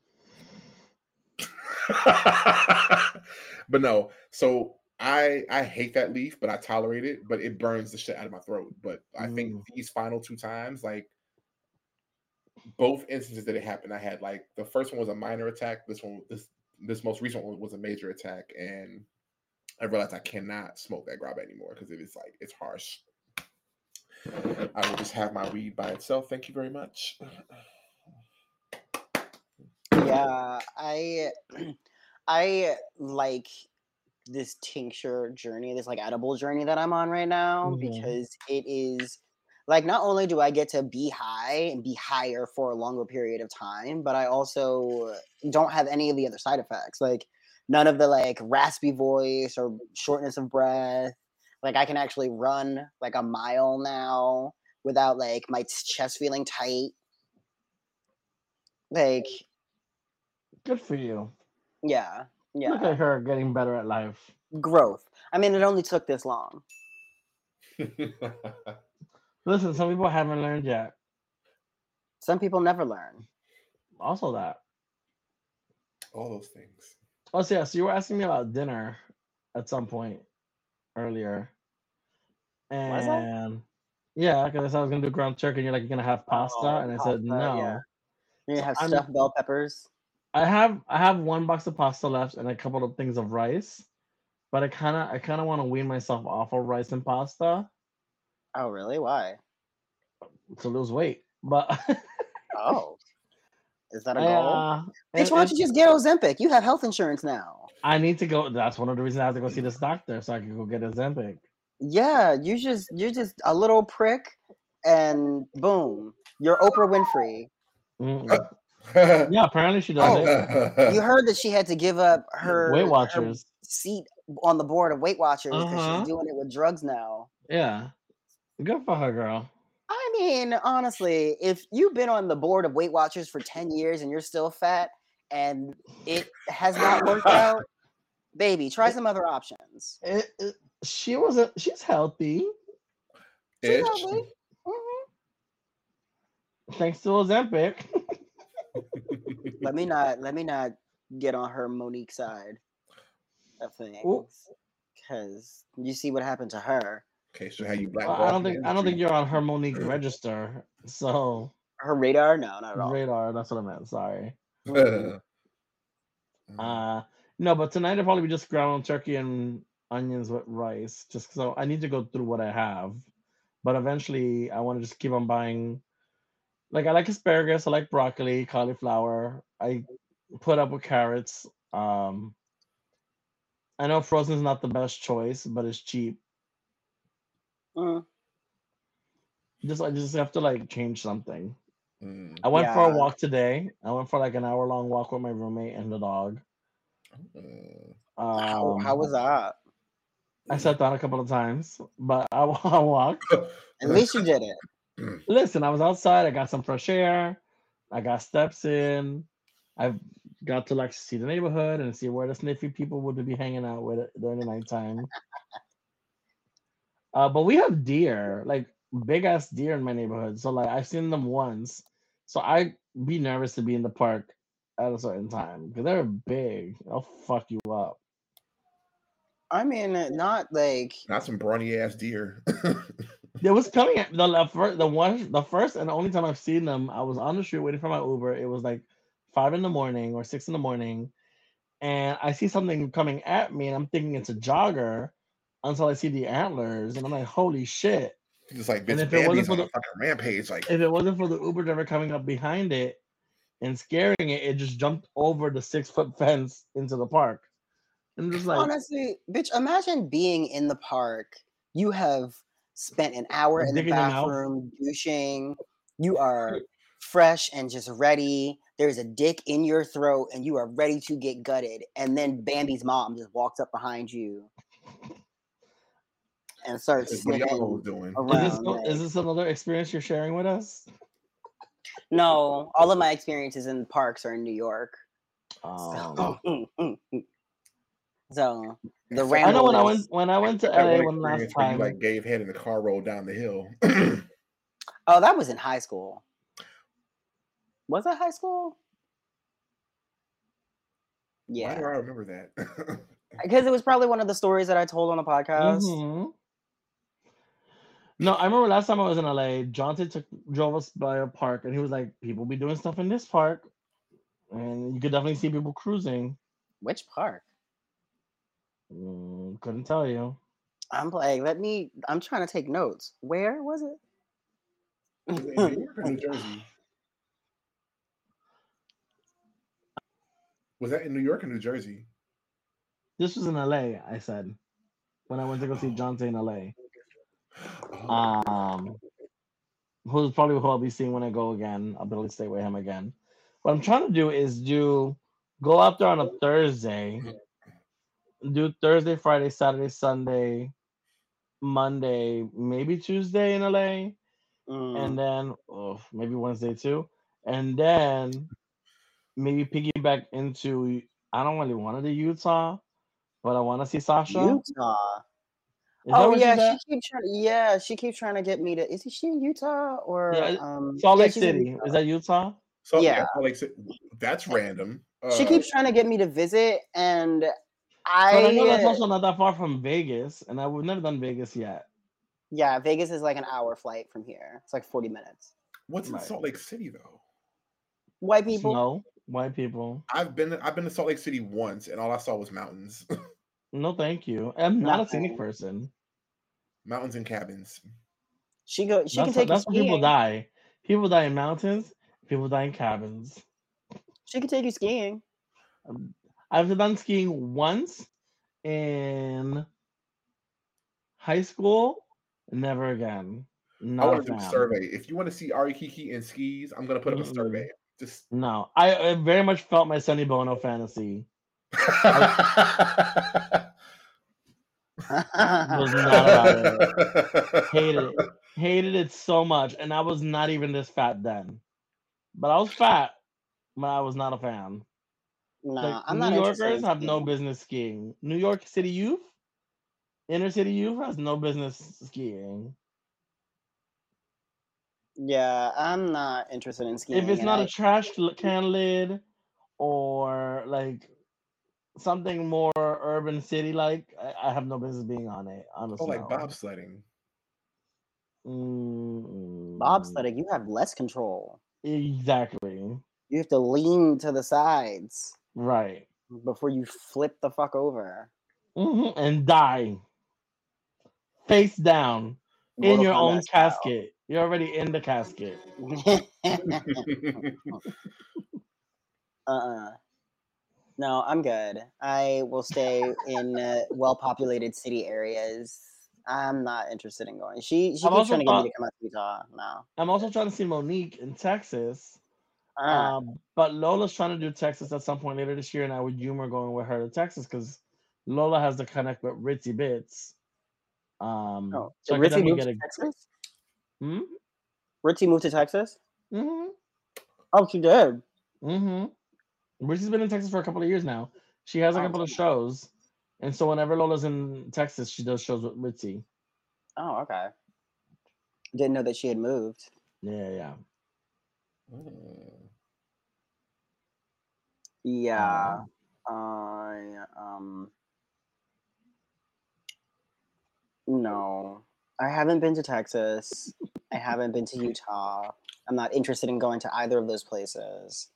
But no, so I hate that leaf, but I tolerate it, but it burns the shit out of my throat. But I think these final two times, like both instances that it happened, I had like the first one was a minor attack. This most recent one was a major attack, and I realized I cannot smoke that grab anymore because it is like it's harsh. I will just have my weed by itself. Thank you very much. Yeah, I like this tincture journey, this like edible journey that I'm on right now, Mhm. because it is like not only do I get to be high and be higher for a longer period of time, but I also don't have any of the other side effects. Like none of the like raspy voice or shortness of breath. Like I can actually run like a mile now without like my chest feeling tight. Like, Good for you. yeah, Look yeah, at her getting better at life. growth. I mean, it only took this long. Listen, some people haven't learned yet. Some people never learn. Also, that. All those things. Oh, so yeah. So you were asking me about dinner at some point earlier, Was I? and yeah, because I said I was gonna do ground turkey, and you're like, you're gonna have pasta, Oh, and I said pasta. Yeah. no. You So have I'm stuffed bell peppers. I have one box of pasta left and a couple of things of rice, but I kind of want to wean myself off of rice and pasta Oh, really? Why? to lose weight. But Oh, is that a I goal? Bitch, it, why don't it you just get Ozempic? You have health insurance now. I need to go. That's one of the reasons I have to go see this doctor so I can go get Ozempic. Yeah, you're just a little prick, and boom, you're Oprah Winfrey. Mm-mm. Yeah, apparently she does Oh, it. you heard that she had to give up Weight her Watchers. seat on the board of Weight Watchers Uh because she's huh. doing it with drugs now. Yeah. Good for her, girl. I mean, honestly, if you've been on the board of Weight Watchers for 10 years and you're still fat and it has not worked out, baby, try some other options. She wasn't. She's healthy She's Ish. healthy. Mhm. thanks to Ozempic. Let me not get on her Monique side of Ooh, things because you see what happened to her. Okay, so how you well, blackball from the I don't think industry? you're on her Monique register. So Her radar? No, not at all. radar. That's what I meant. Sorry. Mm-mm. Uh, no, but tonight it'll probably be just ground turkey and onions with rice. Just so I need to go through what I have, but eventually I want to just keep on buying. Like I like asparagus, I like broccoli, cauliflower. I put up with carrots. I know frozen is not the best choice, but it's cheap. Mm. I just have to like change something. Mm. I went for a Yeah. walk today. I went for like an hour long walk with my roommate and the dog. Mm. How was that? I sat down a couple of times, but I walked. At least you did it. Listen, I was outside. I got some fresh air. I got steps in. I've got to like see the neighborhood and see where the sniffy people would be hanging out with it during the nighttime. But we have deer, like big ass deer in my neighborhood. So like I've seen them once. So I be nervous to be in the park at a certain time because they're big. They'll fuck you up. I mean, not like Not some brawny ass deer. There was coming at the first and the only time I've seen them. I was on the street waiting for my Uber. It was like 5 in the morning or 6 in the morning, and I see something coming at me, and I'm thinking it's a jogger until I see the antlers, and I'm like, "Holy shit!" Just like And bitch, Bambi's on a fucking rampage. Like, if it wasn't for the Uber driver coming up behind it and scaring it, it just jumped over the 6 foot fence into the park. And I'm just like, honestly, bitch, imagine being in the park. You have spent an hour in the digging your mouth. bathroom, douching. You are fresh and just ready. There's a dick in your throat and you are ready to get gutted. And then Bambi's mom just walks up behind you and starts what y'all sniffing doing? around. Is this another experience you're sharing with us? No, all of my experiences in parks are in New York. Um, So the I know ramble is. when I went to That LA one one last experience where you time. like gave head and the car rolled down the hill. Oh, that was in high school. Was that high school? Why Yeah, do I remember that? because it was probably one of the stories that I told on the podcast. Mhm. No, I remember last time I was in LA, Jonte drove us by a park, and he was like, "People be doing stuff in this park, and you could definitely see people cruising." Which park? Couldn't tell you. I'm like, I'm trying to take notes. Where was it? Was it in New York or New Jersey? Was that in New York or New Jersey? This was in LA. I said when I went to go see Jonte in LA. Oh. Who's probably who I'll be seeing when I go again. I'll be able to stay with him again. What I'm trying to do is go out there on a Thursday, do Thursday, Friday, Saturday, Sunday, Monday, maybe Tuesday in LA, and then maybe Wednesday too, and then maybe piggyback into. I don't really want to do Utah, but I want to see Sasha. Utah. Is that Oh where yeah, she's at? she keeps trying to get me to. Is she in Utah or Yeah, Salt yeah, Lake she's in City. Is Utah. that Utah? So yeah, Yeah, so like that's random. she keeps trying to get me to visit, and But I know I that's also not that far from Vegas, and we've never done Vegas yet. yeah, Vegas is like an hour flight from here. It's like 40 minutes. What's in Right. Salt Lake City though? White people. Snow, white people. I've been to Salt Lake City once, and all I saw was mountains, No, thank you. I'm not a scenic Nothing. person. mountains and cabins. She can take you That's where people skiing. die. People die in mountains. People die in cabins. She can take you skiing. I've done skiing once in high school. Never again. I Not a want to do a fan. survey. If you want to see Ari Kiki and skis, I'm gonna put up a Mm-mm. survey. Just No, I very much felt my Sonny Bono fantasy. Was not about it. Hated it so much, and I was not even this fat then. But I was fat, but I was not a fan. Nah, Like I'm New not interested Yorkers in have no skiing. business skiing. New York City youth, inner city youth has no business skiing. Yeah, I'm not interested in skiing. If it's and not I, a trash can lid or like something more urban city like, I have no business being on it. oh, Honestly, like no. bobsledding. bobsledding, you have less control. Exactly. You have to lean to the sides Right. before you flip the fuck over. And die face down in Mortal your Kombat own style. casket. You're already in the casket. No, I'm good. I will stay in well-populated city areas. I'm not interested in going. She I've keeps also trying to get me thought to come out to Utah. No. I'm also trying to see Monique in Texas. Uh, But Lola's trying to do Texas at some point later this year, and I would humor going with her to Texas because Lola has to connect with Ritzy Bits. oh, So did I could Ritzy definitely move get to a. Texas? Hmm. Ritzy moved to Texas? Hmm. Oh, she did. Hmm. Ritzy's been in Texas for a couple of years now. She has a Oh, couple of shows, and so whenever Lola's in Texas, she does shows with Ritzy. oh, okay. Didn't know that she had moved. Yeah. Yeah. No. I haven't been to Texas. I haven't been to Utah. I'm not interested in going to either of those places.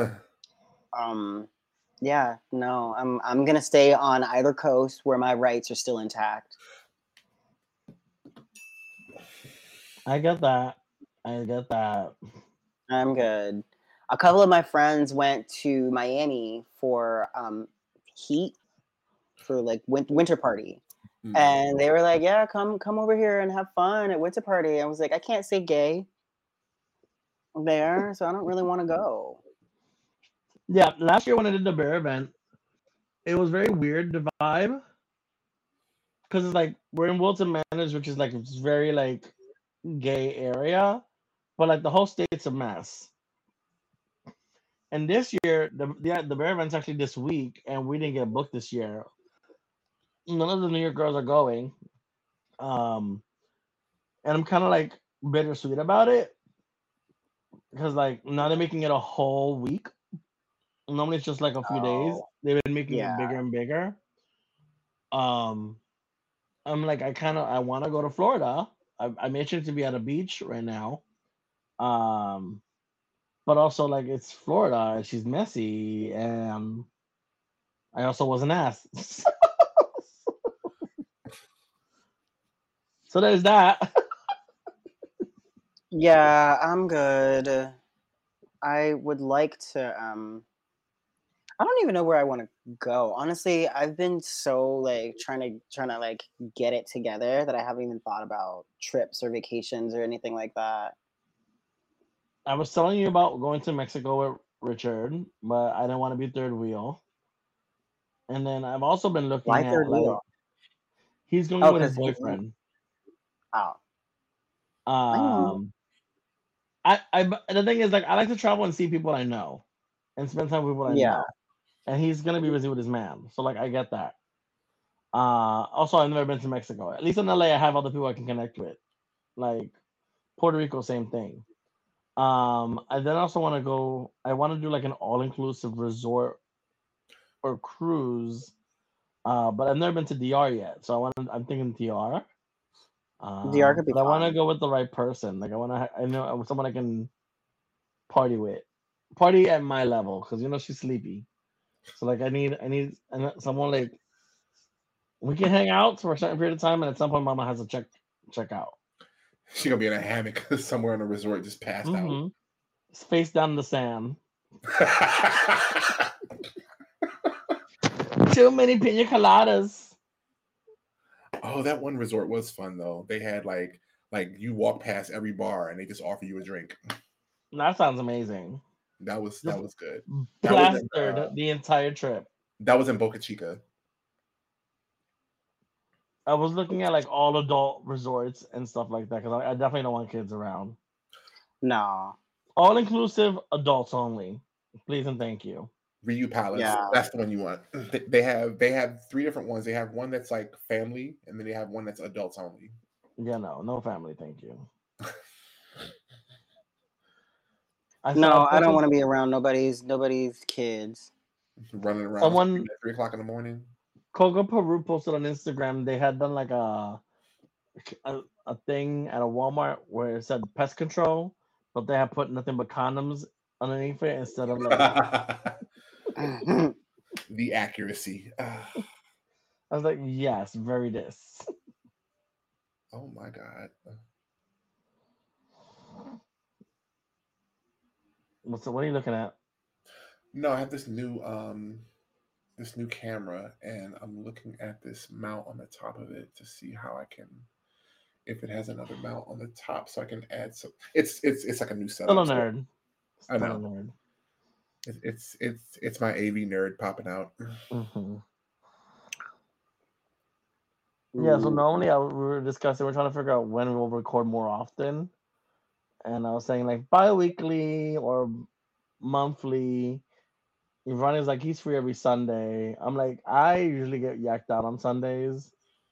Yeah, no. I'm gonna stay on either coast where my rights are still intact. I get that. I'm good. A couple of my friends went to Miami for heat for like winter party. And they were like, "Yeah, come over here and have fun at winter party." I was like, "I can't say gay there, so I don't really want to go." Yeah, last year when I did the bear event, it was very weird the vibe because it's like we're in Wilton Manors, which is like it's very like gay area, but like the whole state's a mess. And this year, the bear event's actually this week, and we didn't get booked this year. None of the New York girls are going, and I'm kind of like bittersweet about it because like now they're making it a whole week. Normally it's just like a few days. Oh, They've been making yeah. it bigger and bigger. I'm like I want to go to Florida. I'm itching to be at a beach right now. But also like it's Florida and she's messy and I also wasn't asked. So there's that. Yeah, I'm good. I would like to I don't even know where I want to go. Honestly, I've been so like trying to like get it together that I haven't even thought about trips or vacations or anything like that. I was telling you about going to Mexico with Richard, but I didn't want to be third wheel. And then I've also been Why looking at third like wheel? he's going Oh, with his because boyfriend. oh, I know. The thing is like I like to travel and see people I know. and spend time with people I Yeah. know. And he's gonna be busy with his man. So like I get that. Also I've never been to Mexico. At least in LA I have other people I can connect with. Like Puerto Rico, same thing. I then also want to go. I want to do like an all-inclusive resort or cruise. But I've never been to DR yet, so I'm thinking DR. DR could be But I want to fun. go with the right person. Like I know someone I can party with, party at my level, because she's sleepy. So like I need someone like we can hang out for a certain period of time, and at some point, Mama has to check out. She gonna be in a hammock somewhere in a resort, just passed out. Mm-hmm. Face down in the sand. Too many pina coladas. Oh, that one resort was fun though. They had like you walk past every bar and they just offer you a drink. That sounds amazing. That was good. Plastered the entire trip. That was in Boca Chica. I was looking at like all adult resorts and stuff like that because I definitely don't want kids around. No. All inclusive, adults only. Please and thank you. Riu Palace. Yeah. That's the one you want. They have 3 different ones. They have one that's like family, and then they have one that's adults only. Yeah, no family, thank you. I don't want to be around nobody's kids running around someone at 3 o'clock in the morning. Coco Peru posted on Instagram they had done like a thing at a Walmart where it said pest control, but they had put nothing but condoms underneath it instead of like the accuracy. I was like, yes, very this. Oh my god. So what are you looking at? No, I have this new camera, and I'm looking at this mount on the top of it to see how I can, if it has another mount on the top, so I can add some. It's like a new setup. Still a nerd. I know. It's my AV nerd popping out. Mm-hmm. Yeah, so normally we were discussing, we're trying to figure out when we'll record more often. And I was saying like bi-weekly or monthly. Ronnie's like, he's free every Sunday. I'm like, I usually get yacked out on Sundays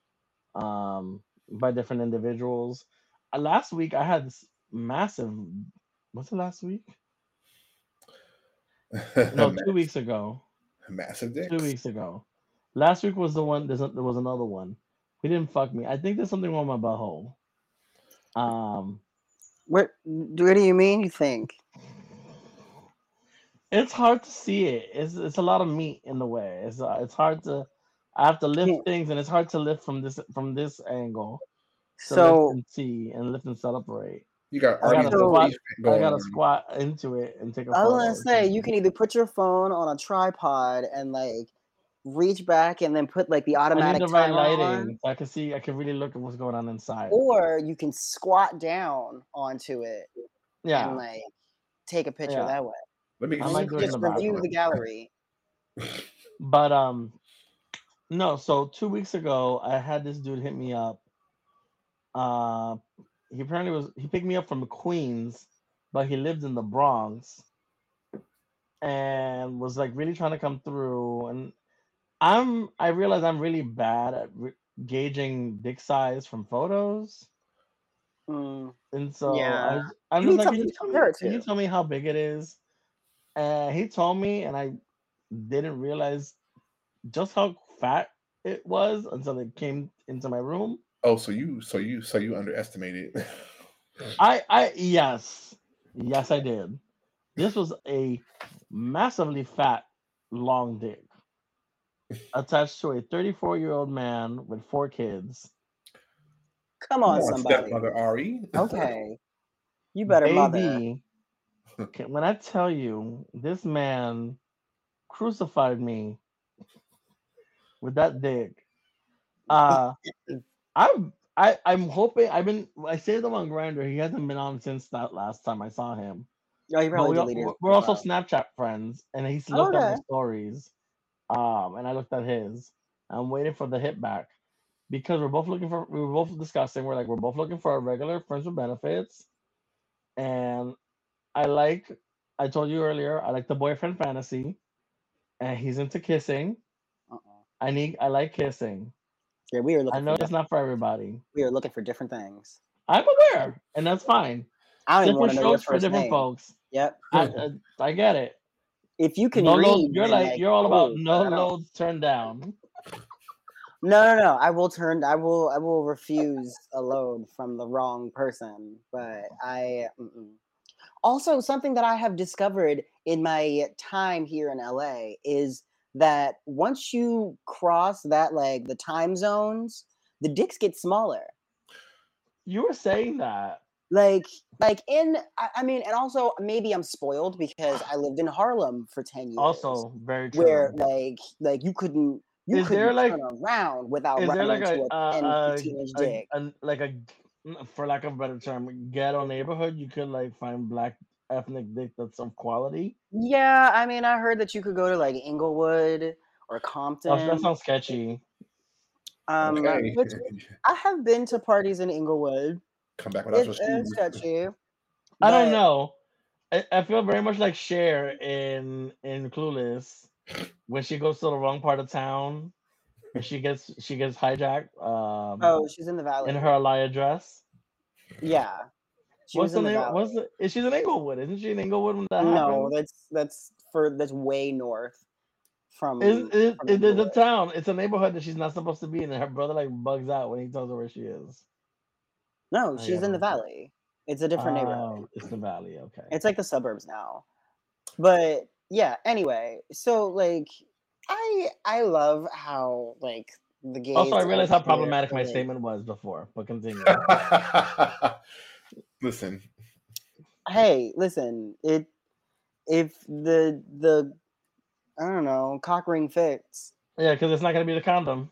by different individuals. Last week I had this massive, what's it last week? No, 2 weeks ago. Massive dicks. 2 weeks ago. Last week was the one, there was another one. He didn't fuck me. I think there's something wrong with my butthole. What do you mean you think? It's hard to see it. It's a lot of meat in the way. It's hard to. I have to lift things, and it's hard to lift from this angle. So lift and see and lift and celebrate. You got. I gotta squat into it and take a photo. I was gonna say you can either put your phone on a tripod and like reach back and then put like the automatic I need the right timer lighting on, so I can see. I can really look at what's going on inside. or you can squat down onto it. Yeah. And like take a picture that way. Let me just review the gallery. But no. So 2 weeks ago, I had this dude hit me up. He picked me up from Queens, but he lived in the Bronx, and was like really trying to come through. And I realize I'm really bad at gauging dick size from photos. And so I'm just like, can you tell me how big it is? And he told me, and I didn't realize just how fat it was until it came into my room. Oh, so you underestimated. Yes, I did. This was a massively fat, long dick attached to a 34-year-old man with 4 kids. Come on, somebody. Stepmother Ari. Okay. You better mother. When I tell you, this man crucified me with that dick. I'm hoping I saved him on Grindr. He hasn't been on since that last time I saw him. Oh, he probably deleted. We're also Snapchat friends, and he's looked at my stories. And I looked at his. I'm waiting for the hit back because we were both discussing. We're both looking for a regular friends with benefits, and I like I told you earlier, I like the boyfriend fantasy, and he's into kissing. I like kissing. Yeah, we are I looking for know it's not for everybody. different things. I'm aware, and that's fine. I don't even want Different to know your strokes for first different name. folks. Yep. I get it. If you can No load. read, You're then like like you're all about cool. no but I don't. loads turned down. No. I will refuse a load from the wrong person. But also something that I have discovered in my time here in LA is that once you cross that like the time zones, the dicks get smaller. You were saying that. Like I mean, and also maybe I'm spoiled because I lived in Harlem for 10 years, Also, very where true. like you couldn't Is there turn around without is there running like into a 10, 15-inch dick. like a for lack of a better term, ghetto neighborhood? You could like find black ethnic dick that's of quality. Yeah, I mean, I heard that you could go to like Inglewood or Oh, that Compton. sounds sketchy. Okay. Which I have been to parties in Inglewood. Come back without your It's shoes. sketchy. I don't But know. I feel very much like Cher in Clueless when she goes to the wrong part of town and she gets hijacked oh, she's in the in Valley. her Alaya dress. Yeah, she What's was the in the name? Valley. What's the? She's in Inglewood, isn't she in Inglewood when that No, happens? that's way north from Is the Inglewood. town? It's a neighborhood that she's not supposed to be in, and her brother like bugs out when he tells her where she is. No, I she's in the don't. Valley. It's a different neighborhood. Oh, it's the Valley. Okay. It's like the suburbs now. But yeah, anyway, so like I love how like the Also, gays I out realized how here problematic are my like, statement was before, but continue. Listen, hey, listen, if the I don't know, cock ring fits. Yeah, because it's not gonna be the condom.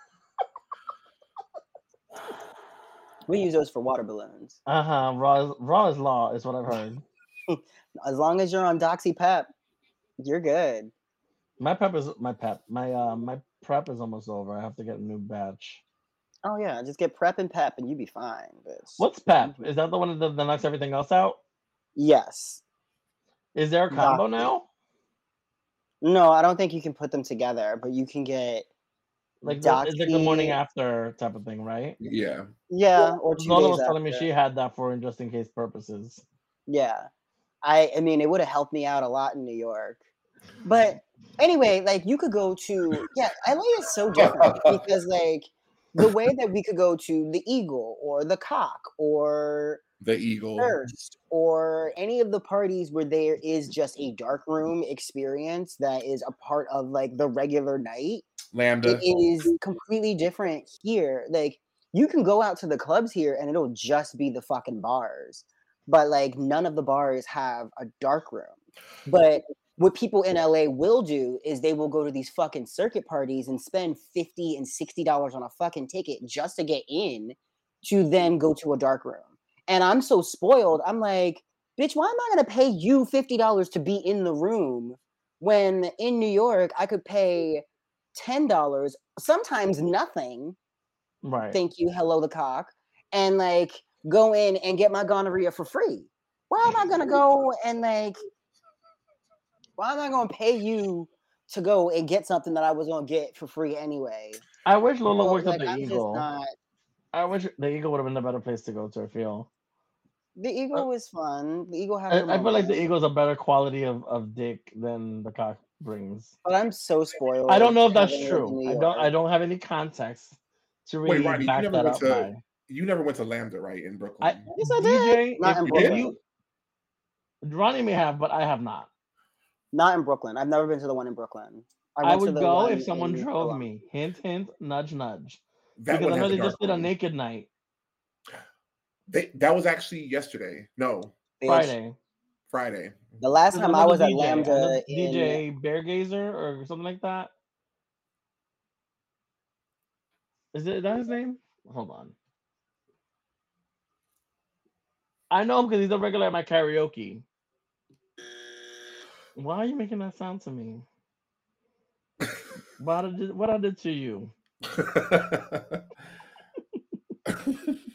We use those for water balloons. Raw is law, is what I've heard. As long as you're on Doxy Pep, you're good. My prep is almost over. I have to get a new batch. Oh yeah, just get prep and pep and you be fine, bitch. What's PEP? Is that the one that knocks everything else out? Yes. Is there a combo Doxy. now? No, I don't think you can put them together, but you can get Like it's like the morning Doxy. after type of thing, right? yeah. Yeah, or 2 Lola days was telling me after. she had that for just in case purposes. Yeah. I mean, it would have helped me out a lot in New York. But anyway, like you could go to LA is so different because like the way that we could go to the Eagle or the Cock or The Eagle. Thirst or any of the parties where there is just a dark room experience that is a part of like the regular night. Lambda. It is completely different here. Like you can go out to the clubs here and it'll just be the fucking bars. But like none of the bars have a dark room. But what people in LA will do is they will go to these fucking circuit parties and spend $50 and $60 on a fucking ticket just to get in to then go to a dark room. And I'm so spoiled. I'm like, bitch, why am I going to pay you $50 to be in the room when in New York I could pay $10, sometimes nothing. Right. Thank you, hello the cock, and like go in and get my gonorrhea for free. Why am I gonna go and like? Why am I gonna pay you to go and get something that I was gonna get for free anyway? I wish Lola So, worked at like the I'm just Eagle. not. I wish the Eagle would have been the better place to go to, I feel. The Eagle is fun. The Eagle has their I feel like the moments. Eagle's a better quality of dick than the cock brings. But I'm so spoiled. I don't know if that's having lived in true. New I York. don't have any context to Wait, really Rodney, back that up by. you never went to Lambda, right, in Brooklyn? Yes, I DJ, did. Not in if Brooklyn. you Ronnie may have, but I have not. Not in Brooklyn. I've never been to the one in Brooklyn. I went to would the go one if someone in drove Columbus. me. Hint, hint, nudge, nudge. That Because one I know has a they just dark did a room. naked night That was actually yesterday. No, Bitch. Friday. The last There's time I another was at DJ. Lambda in DJ Beargazer or something like that. Is that his name? Hold on. I know him because he's a regular at my karaoke. Why are you making that sound to me? What I did to you?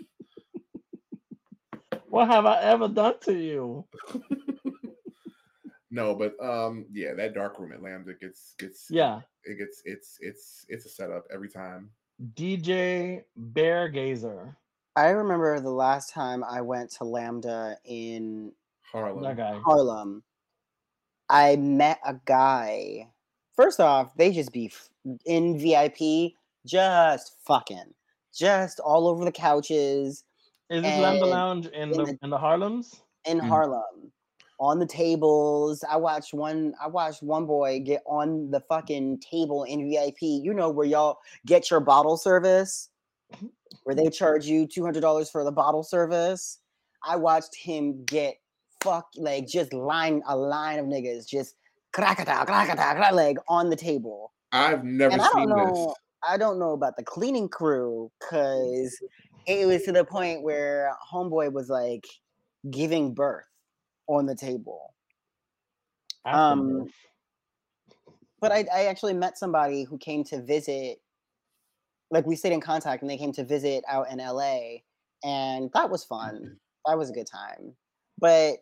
What have I ever done to you? No, but yeah, that dark room at Lambda gets Yeah, it's a setup every time. DJ Bear Gazer. I remember the last time I went to Lambda in That Harlem. guy. Harlem. I met a guy. First off, they just be in VIP, just fucking, just all over the couches Is this Lambda and Lounge in in the Harlems? Harlem, on the tables. I watched one boy get on the fucking table in VIP. You know where y'all get your bottle service, where they charge you $200 for the bottle service. I watched him get like just a line of niggas just like on the table. I've never And I don't seen this. know. I don't know about the cleaning crew because it was to the point where homeboy was like giving birth on the table. Afterbirth. But I actually met somebody who came to visit. Like we stayed in contact, and they came to visit out in LA, and that was fun. That was a good time. But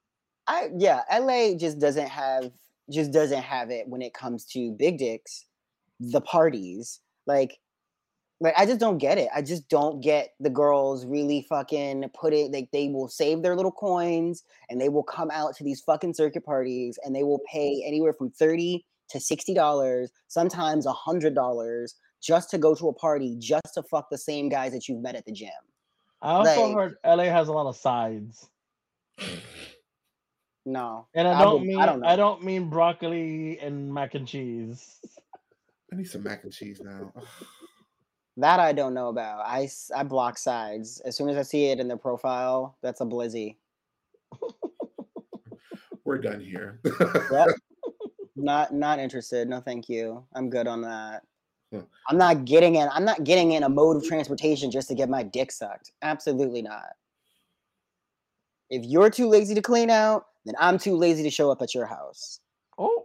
LA just doesn't have it when it comes to big dicks, the parties. Like I just don't get it. I just don't get the girls really fucking put it, like they will save their little coins and they will come out to these fucking circuit parties and they will pay anywhere from $30 to $60, sometimes $100 just to go to a party, just to fuck the same guys that you've met at the gym. I also Like, heard LA has a lot of sides. No. And I don't mean broccoli and mac and cheese. I need some mac and cheese now. That I don't know about. I block sides. As soon as I see it in their profile, that's a blizzy. We're done here. Yep. Not interested. No, thank you. I'm good on that. Huh. I'm not getting in a mode of transportation just to get my dick sucked. Absolutely not. If you're too lazy to clean out, then I'm too lazy to show up at your house. Oh.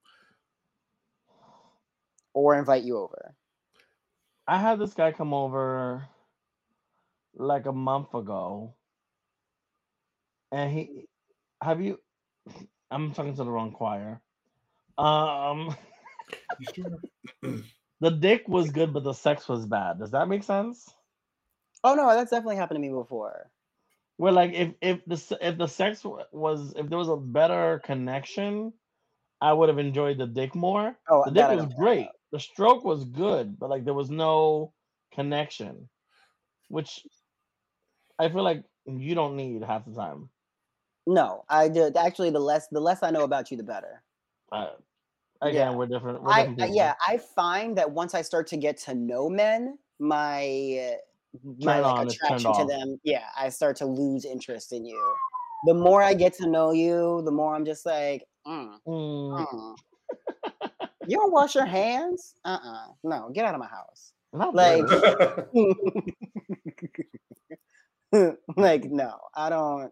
Or invite you over. I had this guy come over like a month ago. And I'm talking to the wrong choir. The dick was good, but the sex was bad. Does that make sense? Oh no, that's definitely happened to me before. Where like if the sex was, if there was a better connection, I would have enjoyed the dick more. Oh, the dick was great. The stroke was good, but like there was no connection, which I feel like you don't need half the time. No, I did. Actually, the less I know about you, the better. Again, we're different. We're different people. I find that once I start to get to know men, my attraction to them, I start to lose interest in you. The more I get to know you, the more I'm just like, You don't wash your hands? No, get out of my house. Not like, like, no, I don't.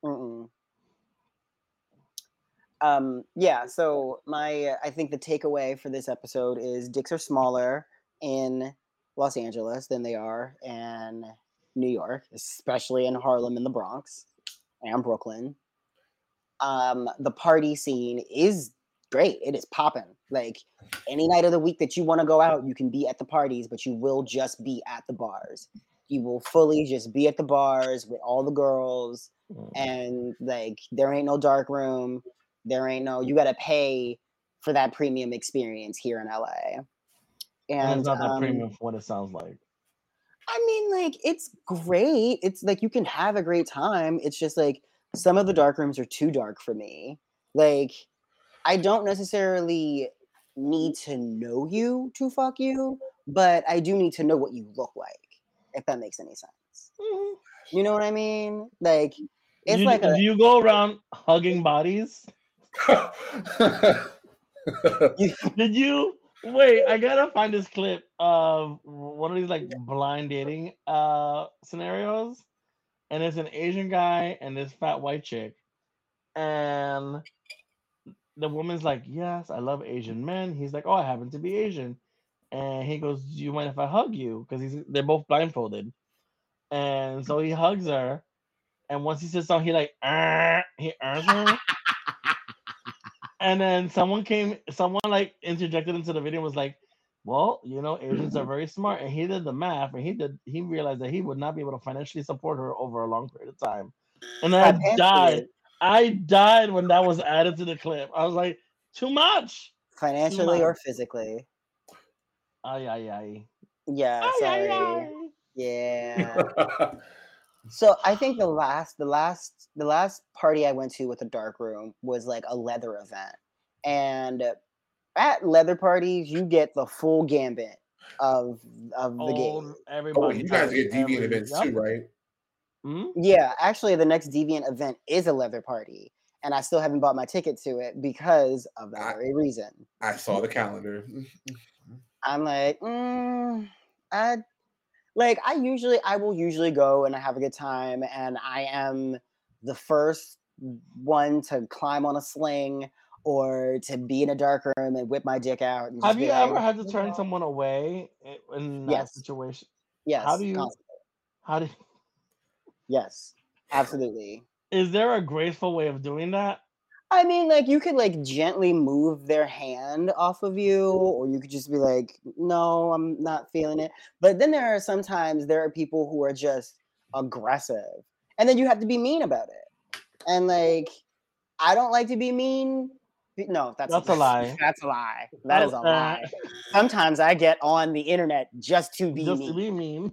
So I think the takeaway for this episode is dicks are smaller in Los Angeles than they are in New York, especially in Harlem and the Bronx and Brooklyn. The party scene is great. It is popping. Like any night of the week that you want to go out, you can be at the parties, but you will just be at the bars. You will fully just be at the bars with all the girls, and like there ain't no dark room. There ain't no, you got to pay for that premium experience here in LA. And it's not that premium for what it sounds like. I mean, like, it's great. It's like you can have a great time. It's just like some of the dark rooms are too dark for me. Like, I don't necessarily need to know you to fuck you, but I do need to know what you look like, if that makes any sense. Mm-hmm. You know what I mean? Like, it's do you go around hugging bodies? Did you? Wait, I gotta find this clip of one of these like blind dating scenarios, and it's an Asian guy and this fat white chick, and the woman's like, "Yes, I love Asian men." He's like, "Oh, I happen to be Asian," and he goes, "Do you mind if I hug you?" Because they're both blindfolded, and so he hugs her, and once he sits down, he earns her. And then someone like interjected into the video and was like, well, Asians are very smart. And he did the math and he realized that he would not be able to financially support her over a long period of time. And I died. Financially, I died when that was added to the clip. I was like, too much. Too financially or much. physically. Ay, ay, ay. Yeah, Ay, ay, sorry. ay. Yeah. So I think the last party I went to with a dark room was like a leather event. And at leather parties, you get the full gambit of the game. Old Oh, everybody you guys type. get deviant events Yep. too, right? Hmm? Yeah, actually, the next Deviant event is a leather party, and I still haven't bought my ticket to it because of that I, very reason. I saw the calendar. I'm like, I I will usually go and I have a good time, and I am the first one to climb on a sling or to be in a dark room and whip my dick out and just Have be you like, ever had to turn someone away in that yes, situation? How yes, do you? constantly, How do? yes, absolutely. Is there a graceful way of doing that? I mean, like you could like gently move their hand off of you, or you could just be like, "No, I'm not feeling it." But then there are people who are just aggressive, and then you have to be mean about it. And like, I don't like to be mean. No, that's That's a lie. that's a lie. That is a lie. Sometimes I get on the internet just to be Just to mean. be mean.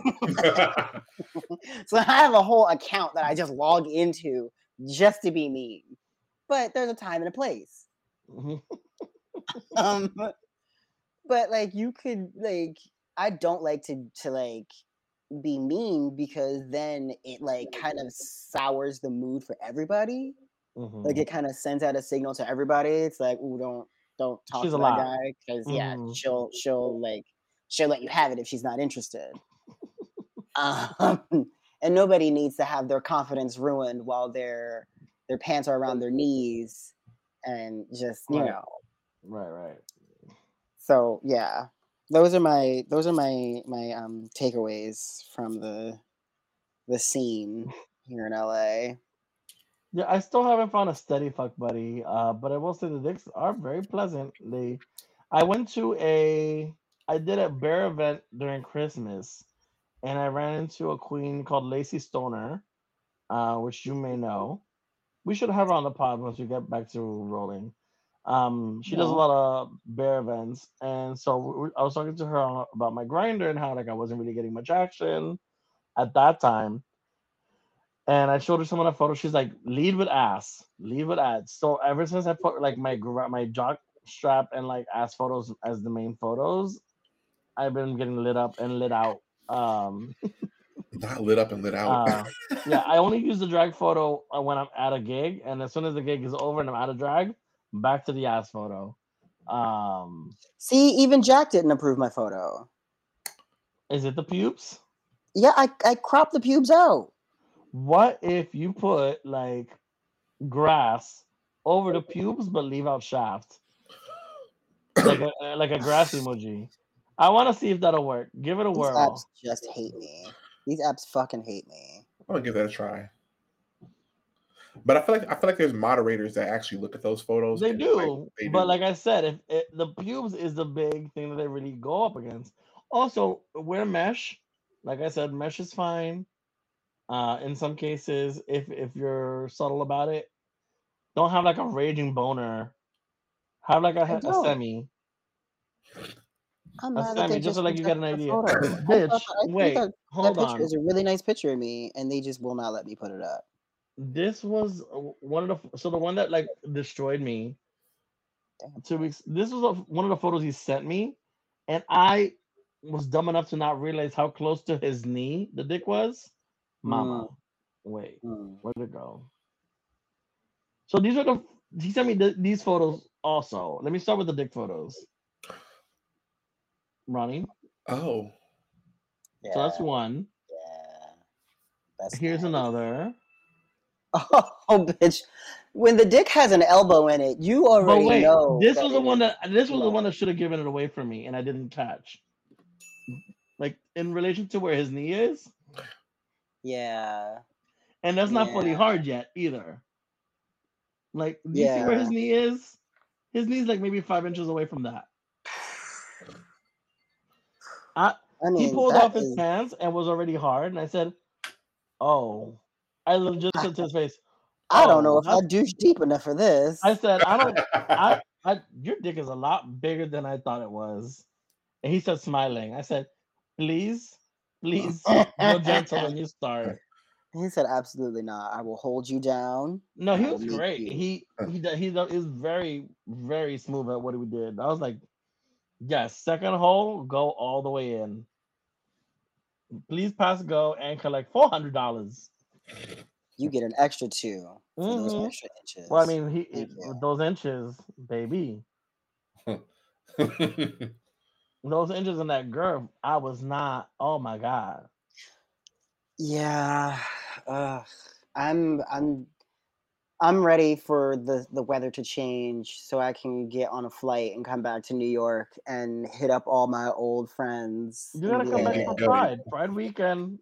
So I have a whole account that I just log into just to be mean. But there's a time and a place. Mhm. Um, but like you could like I don't like to like be mean because then it like kind of sours the mood for everybody. Like Mhm. it kind of sends out a signal to everybody. It's like, "Ooh, don't talk She's to a that lot. guy because yeah, Mhm. she'll let you have it if she's not interested." Um, and nobody needs to have their confidence ruined while their pants are around their knees and just Right. Right. Right. So yeah, those are my takeaways from the scene here in LA. Yeah, I still haven't found a steady fuck buddy. But I will say the dicks are very pleasant. I went to I did a bear event during Christmas, and I ran into a queen called Lacey Stoner, which you may know. We should have her on the pod once we get back to rolling. She does a No, lot of bear events, and so I was talking to her about my grinder and how like I wasn't really getting much action at that time. And I showed her some of the photos. She's like, "Lead with ass, lead with ads." So ever since I put like my jock strap and like ass photos as the main photos, I've been getting lit up and lit out. Um, Not lit up and lit out. uh, yeah, I only use the drag photo when I'm at a gig, and as soon as the gig is over and I'm out of drag, back to the ass photo. Um, see, even Jack didn't approve my photo. is it the pubes? Yeah, I cropped the pubes out. What if you put like grass over the pubes but leave out shaft, like a grass emoji? I want to see if that'll work. Give it a These apps whirl. just hate me. These apps fucking hate me. I'm gonna give that a try. But I feel like there's moderators that actually look at those photos They and like do, they but do. like I said, if the pubes is the big thing that they really go up against. Also, wear mesh. Like I said, mesh is fine. In some cases, if you're subtle about it, don't have like a raging boner. Have like I a don't. semi, I'm mad that they just so just like you get an rejected the idea. photo. Bitch, I think wait, that hold picture on. is a really nice picture of me, and they just will not let me put it up. This was one of the one that like destroyed me Damn. 2 weeks. This was one of the photos he sent me, and I was dumb enough to not realize how close to his knee the dick was. Mm, Mama, wait, mm. where'd it go? So these are he sent me these photos also. Let me start with the dick photos. Ronnie, Oh, so that's Yeah, one. yeah, that's Here's nice. another. Oh, bitch. When the dick has an elbow in it, you But already wait, know that it is this was the one love. that should have given it away for me, and I didn't catch. Like in relation to where his knee is, Yeah, and that's not fully yeah. hard yet either. Like, do you see where his Yeah. knee is? His knee's like maybe 5 inches away from that. I He mean, pulled that off his is. pants and was already hard, and I said, "Oh," I legit I, said to his face, I don't know "Oh, if I that's." douche deep enough for I this. said, "I don't. Your dick is a lot bigger than I thought it was." And he said, smiling. I said, "Please, please, go gentle when you start." He said, "Absolutely not. I will hold you down, No, and he I will was make great. you." Is very very smooth at what we did. I was like, yes, second hole, go all the way in. Please pass go and collect $400. You get an extra 2 for those Hmm. extra Well, I inches. mean, Thank you. with those inches, baby, those inches in that girth, I was not. Oh my god. Yeah. Ugh. I'm I'm I'm ready for the weather to change so I can get on a flight and come back to New York and hit up all my old friends You and gotta be come like, back and for "Hey, go. Pride weekend.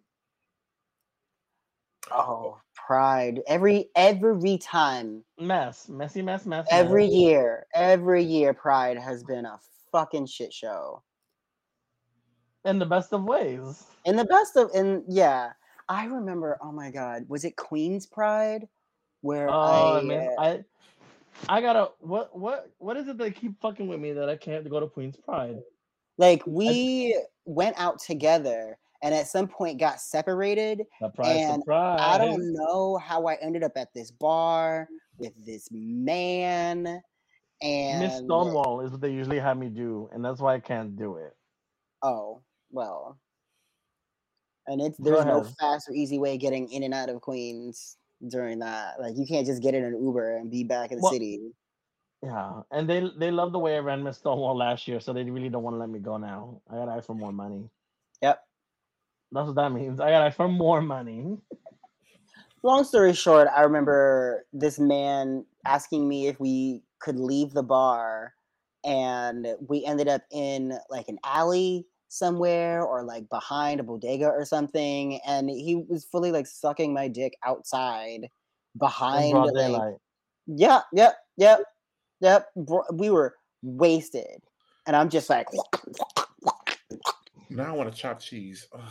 oh, Pride." Every time, Messy mess. every year Pride has been a fucking shit show. In the best of ways. And the best of and yeah, I remember, oh my god, was it Queen's Pride where Oh, man, I gotta. What is it that keep fucking with me that I can't go to Queen's Pride? like I, we went out together and at some point got separated, and I surprise. don't know how I ended up at this bar with this man, Miss and Stonewall is what they usually have me do, and that's why I can't do it. oh, well, and it's Go there's no ahead. fast or easy way getting in and out of Queens during that. Like you can't just get in an Uber and be back in the Well, city. yeah, and they love the way I ran Miss Stonewall last year, so they really don't want to let me go now. I gotta ask for more money. Yep. That's what that means. I gotta ask for more money. Long story short, I remember this man asking me if we could leave the bar, and we ended up in like an alley somewhere or like behind a bodega or something. And he was fully like sucking my dick outside In behind, broad like, daylight. yep. We were wasted. And I'm just like, Now I want to chop cheese. Ugh.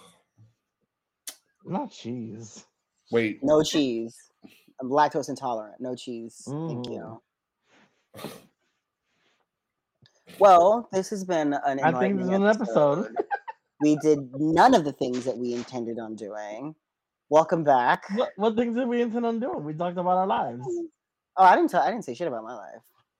Not cheese. Wait, no cheese. I'm lactose intolerant. No cheese. Thank Hmm. you. Well, this has been an I think this is enlightening an episode. episode. We did none of the things that we intended on doing. Welcome back. What things did we intend on doing? We talked about our lives. Oh, I didn't say shit about my life.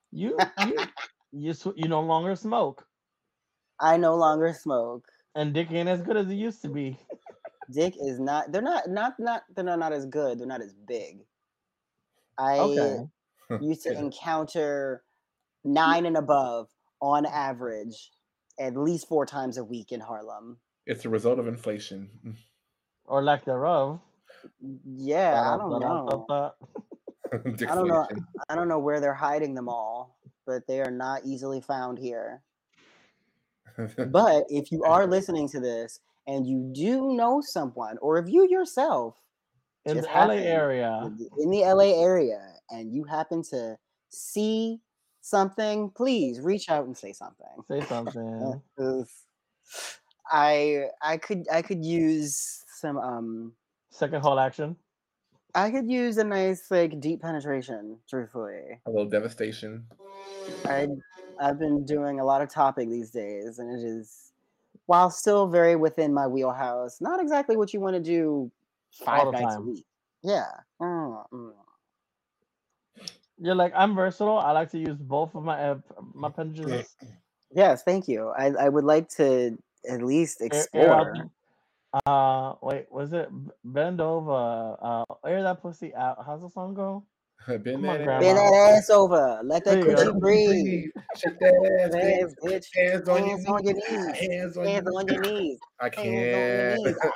You no longer smoke, I no longer smoke. and dick ain't as good as it used to be. Dick is not. They're not as good. They're not as big. I Okay. used to encounter 9 and above on average at least 4 times a week in Harlem. it's a result of inflation. Or lack thereof. Yeah, I don't know. I don't know. Deflation. I don't know where they're hiding them all, but they are not easily found here. But if you are listening to this and you do know someone, or if you yourself In just the LA happen area. in the LA area and you happen to see something, please reach out and say something. Say something. 'Cause I could use some Second hole action. I could use a nice like deep penetration, truthfully. A little devastation. I've been doing a lot of topic these days, and it is, while still very within my wheelhouse, not exactly what you want to do All 5 the nights a time. week. Yeah. You're like, I'm versatile. I like to use both of my appendages. Yes, thank you. I would like to at least Air out. explore. Wait, was it Bend Over? Air that pussy out. How's the song go? Bend Come on, that Bend grandma. that ass over. Let that There you go. coochie breathe. Shake that ass, Ass, bitch. bitch. Hands on Hands on your your knees. knees. Hands on Hands on your knees. I Hands on your can't. knees.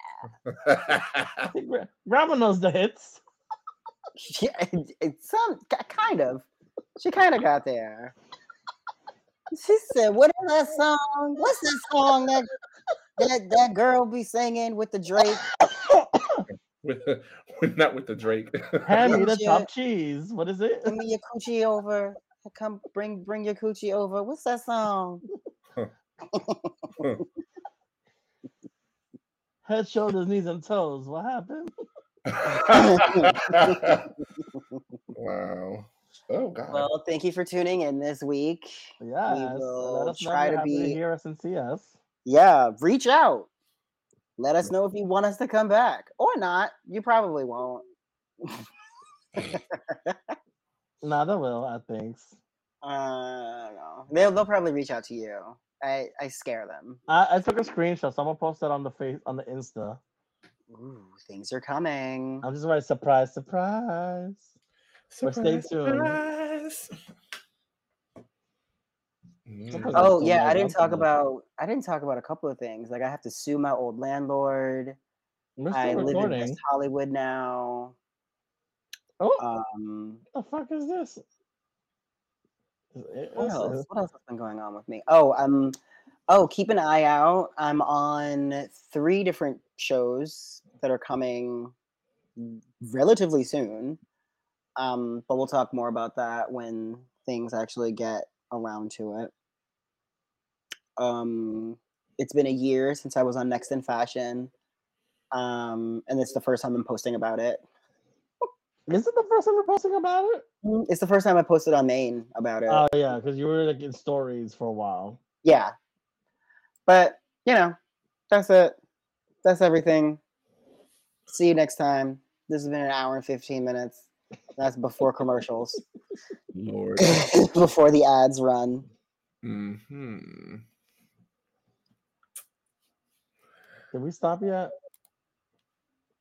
I think grandma knows the hits. Yeah, it's some kind of. She kind of got there. She said, "What is that song? What's that song that girl be singing with the Drake? with not with the Drake. Hand me Didn't the you? chopped cheese. What is it? Give me your coochie over. Come bring your coochie over. What's that song? Head, shoulders, knees, and toes. What happened? Wow. Oh God. Well, thank you for tuning in this week. Yes. We Let will us know if try you're to happy to be. hear us and see us. Yeah, reach out. Let us know if you want us to come back or not. You probably won't. Nah, they will, I think. No. They'll probably reach out to you. I scare them. I took a screenshot. Someone posted on the Insta. Ooh, things are coming. I'm just like surprise. But stay tuned. Surprise. Oh yeah, I didn't talk about a couple of things. Like I have to sue my old landlord. We're I still live in recording. West Hollywood now. Oh, the fuck is this? What else? What else has been going on with me? Oh, keep an eye out. I'm on 3 different shows that are coming relatively soon. But we'll talk more about that when things actually get around to it. It's been a year since I was on Next in Fashion. And it's the first time I'm posting about it. Is it the first time you're posting about it? It's the first time I posted on Maine about it. Oh yeah, because you were like in stories for a while. Yeah. But, that's it. That's everything. See you next time. This has been an hour and 15 minutes. That's before commercials. Lord. Before the ads run. Mm-hmm. Did we stop yet?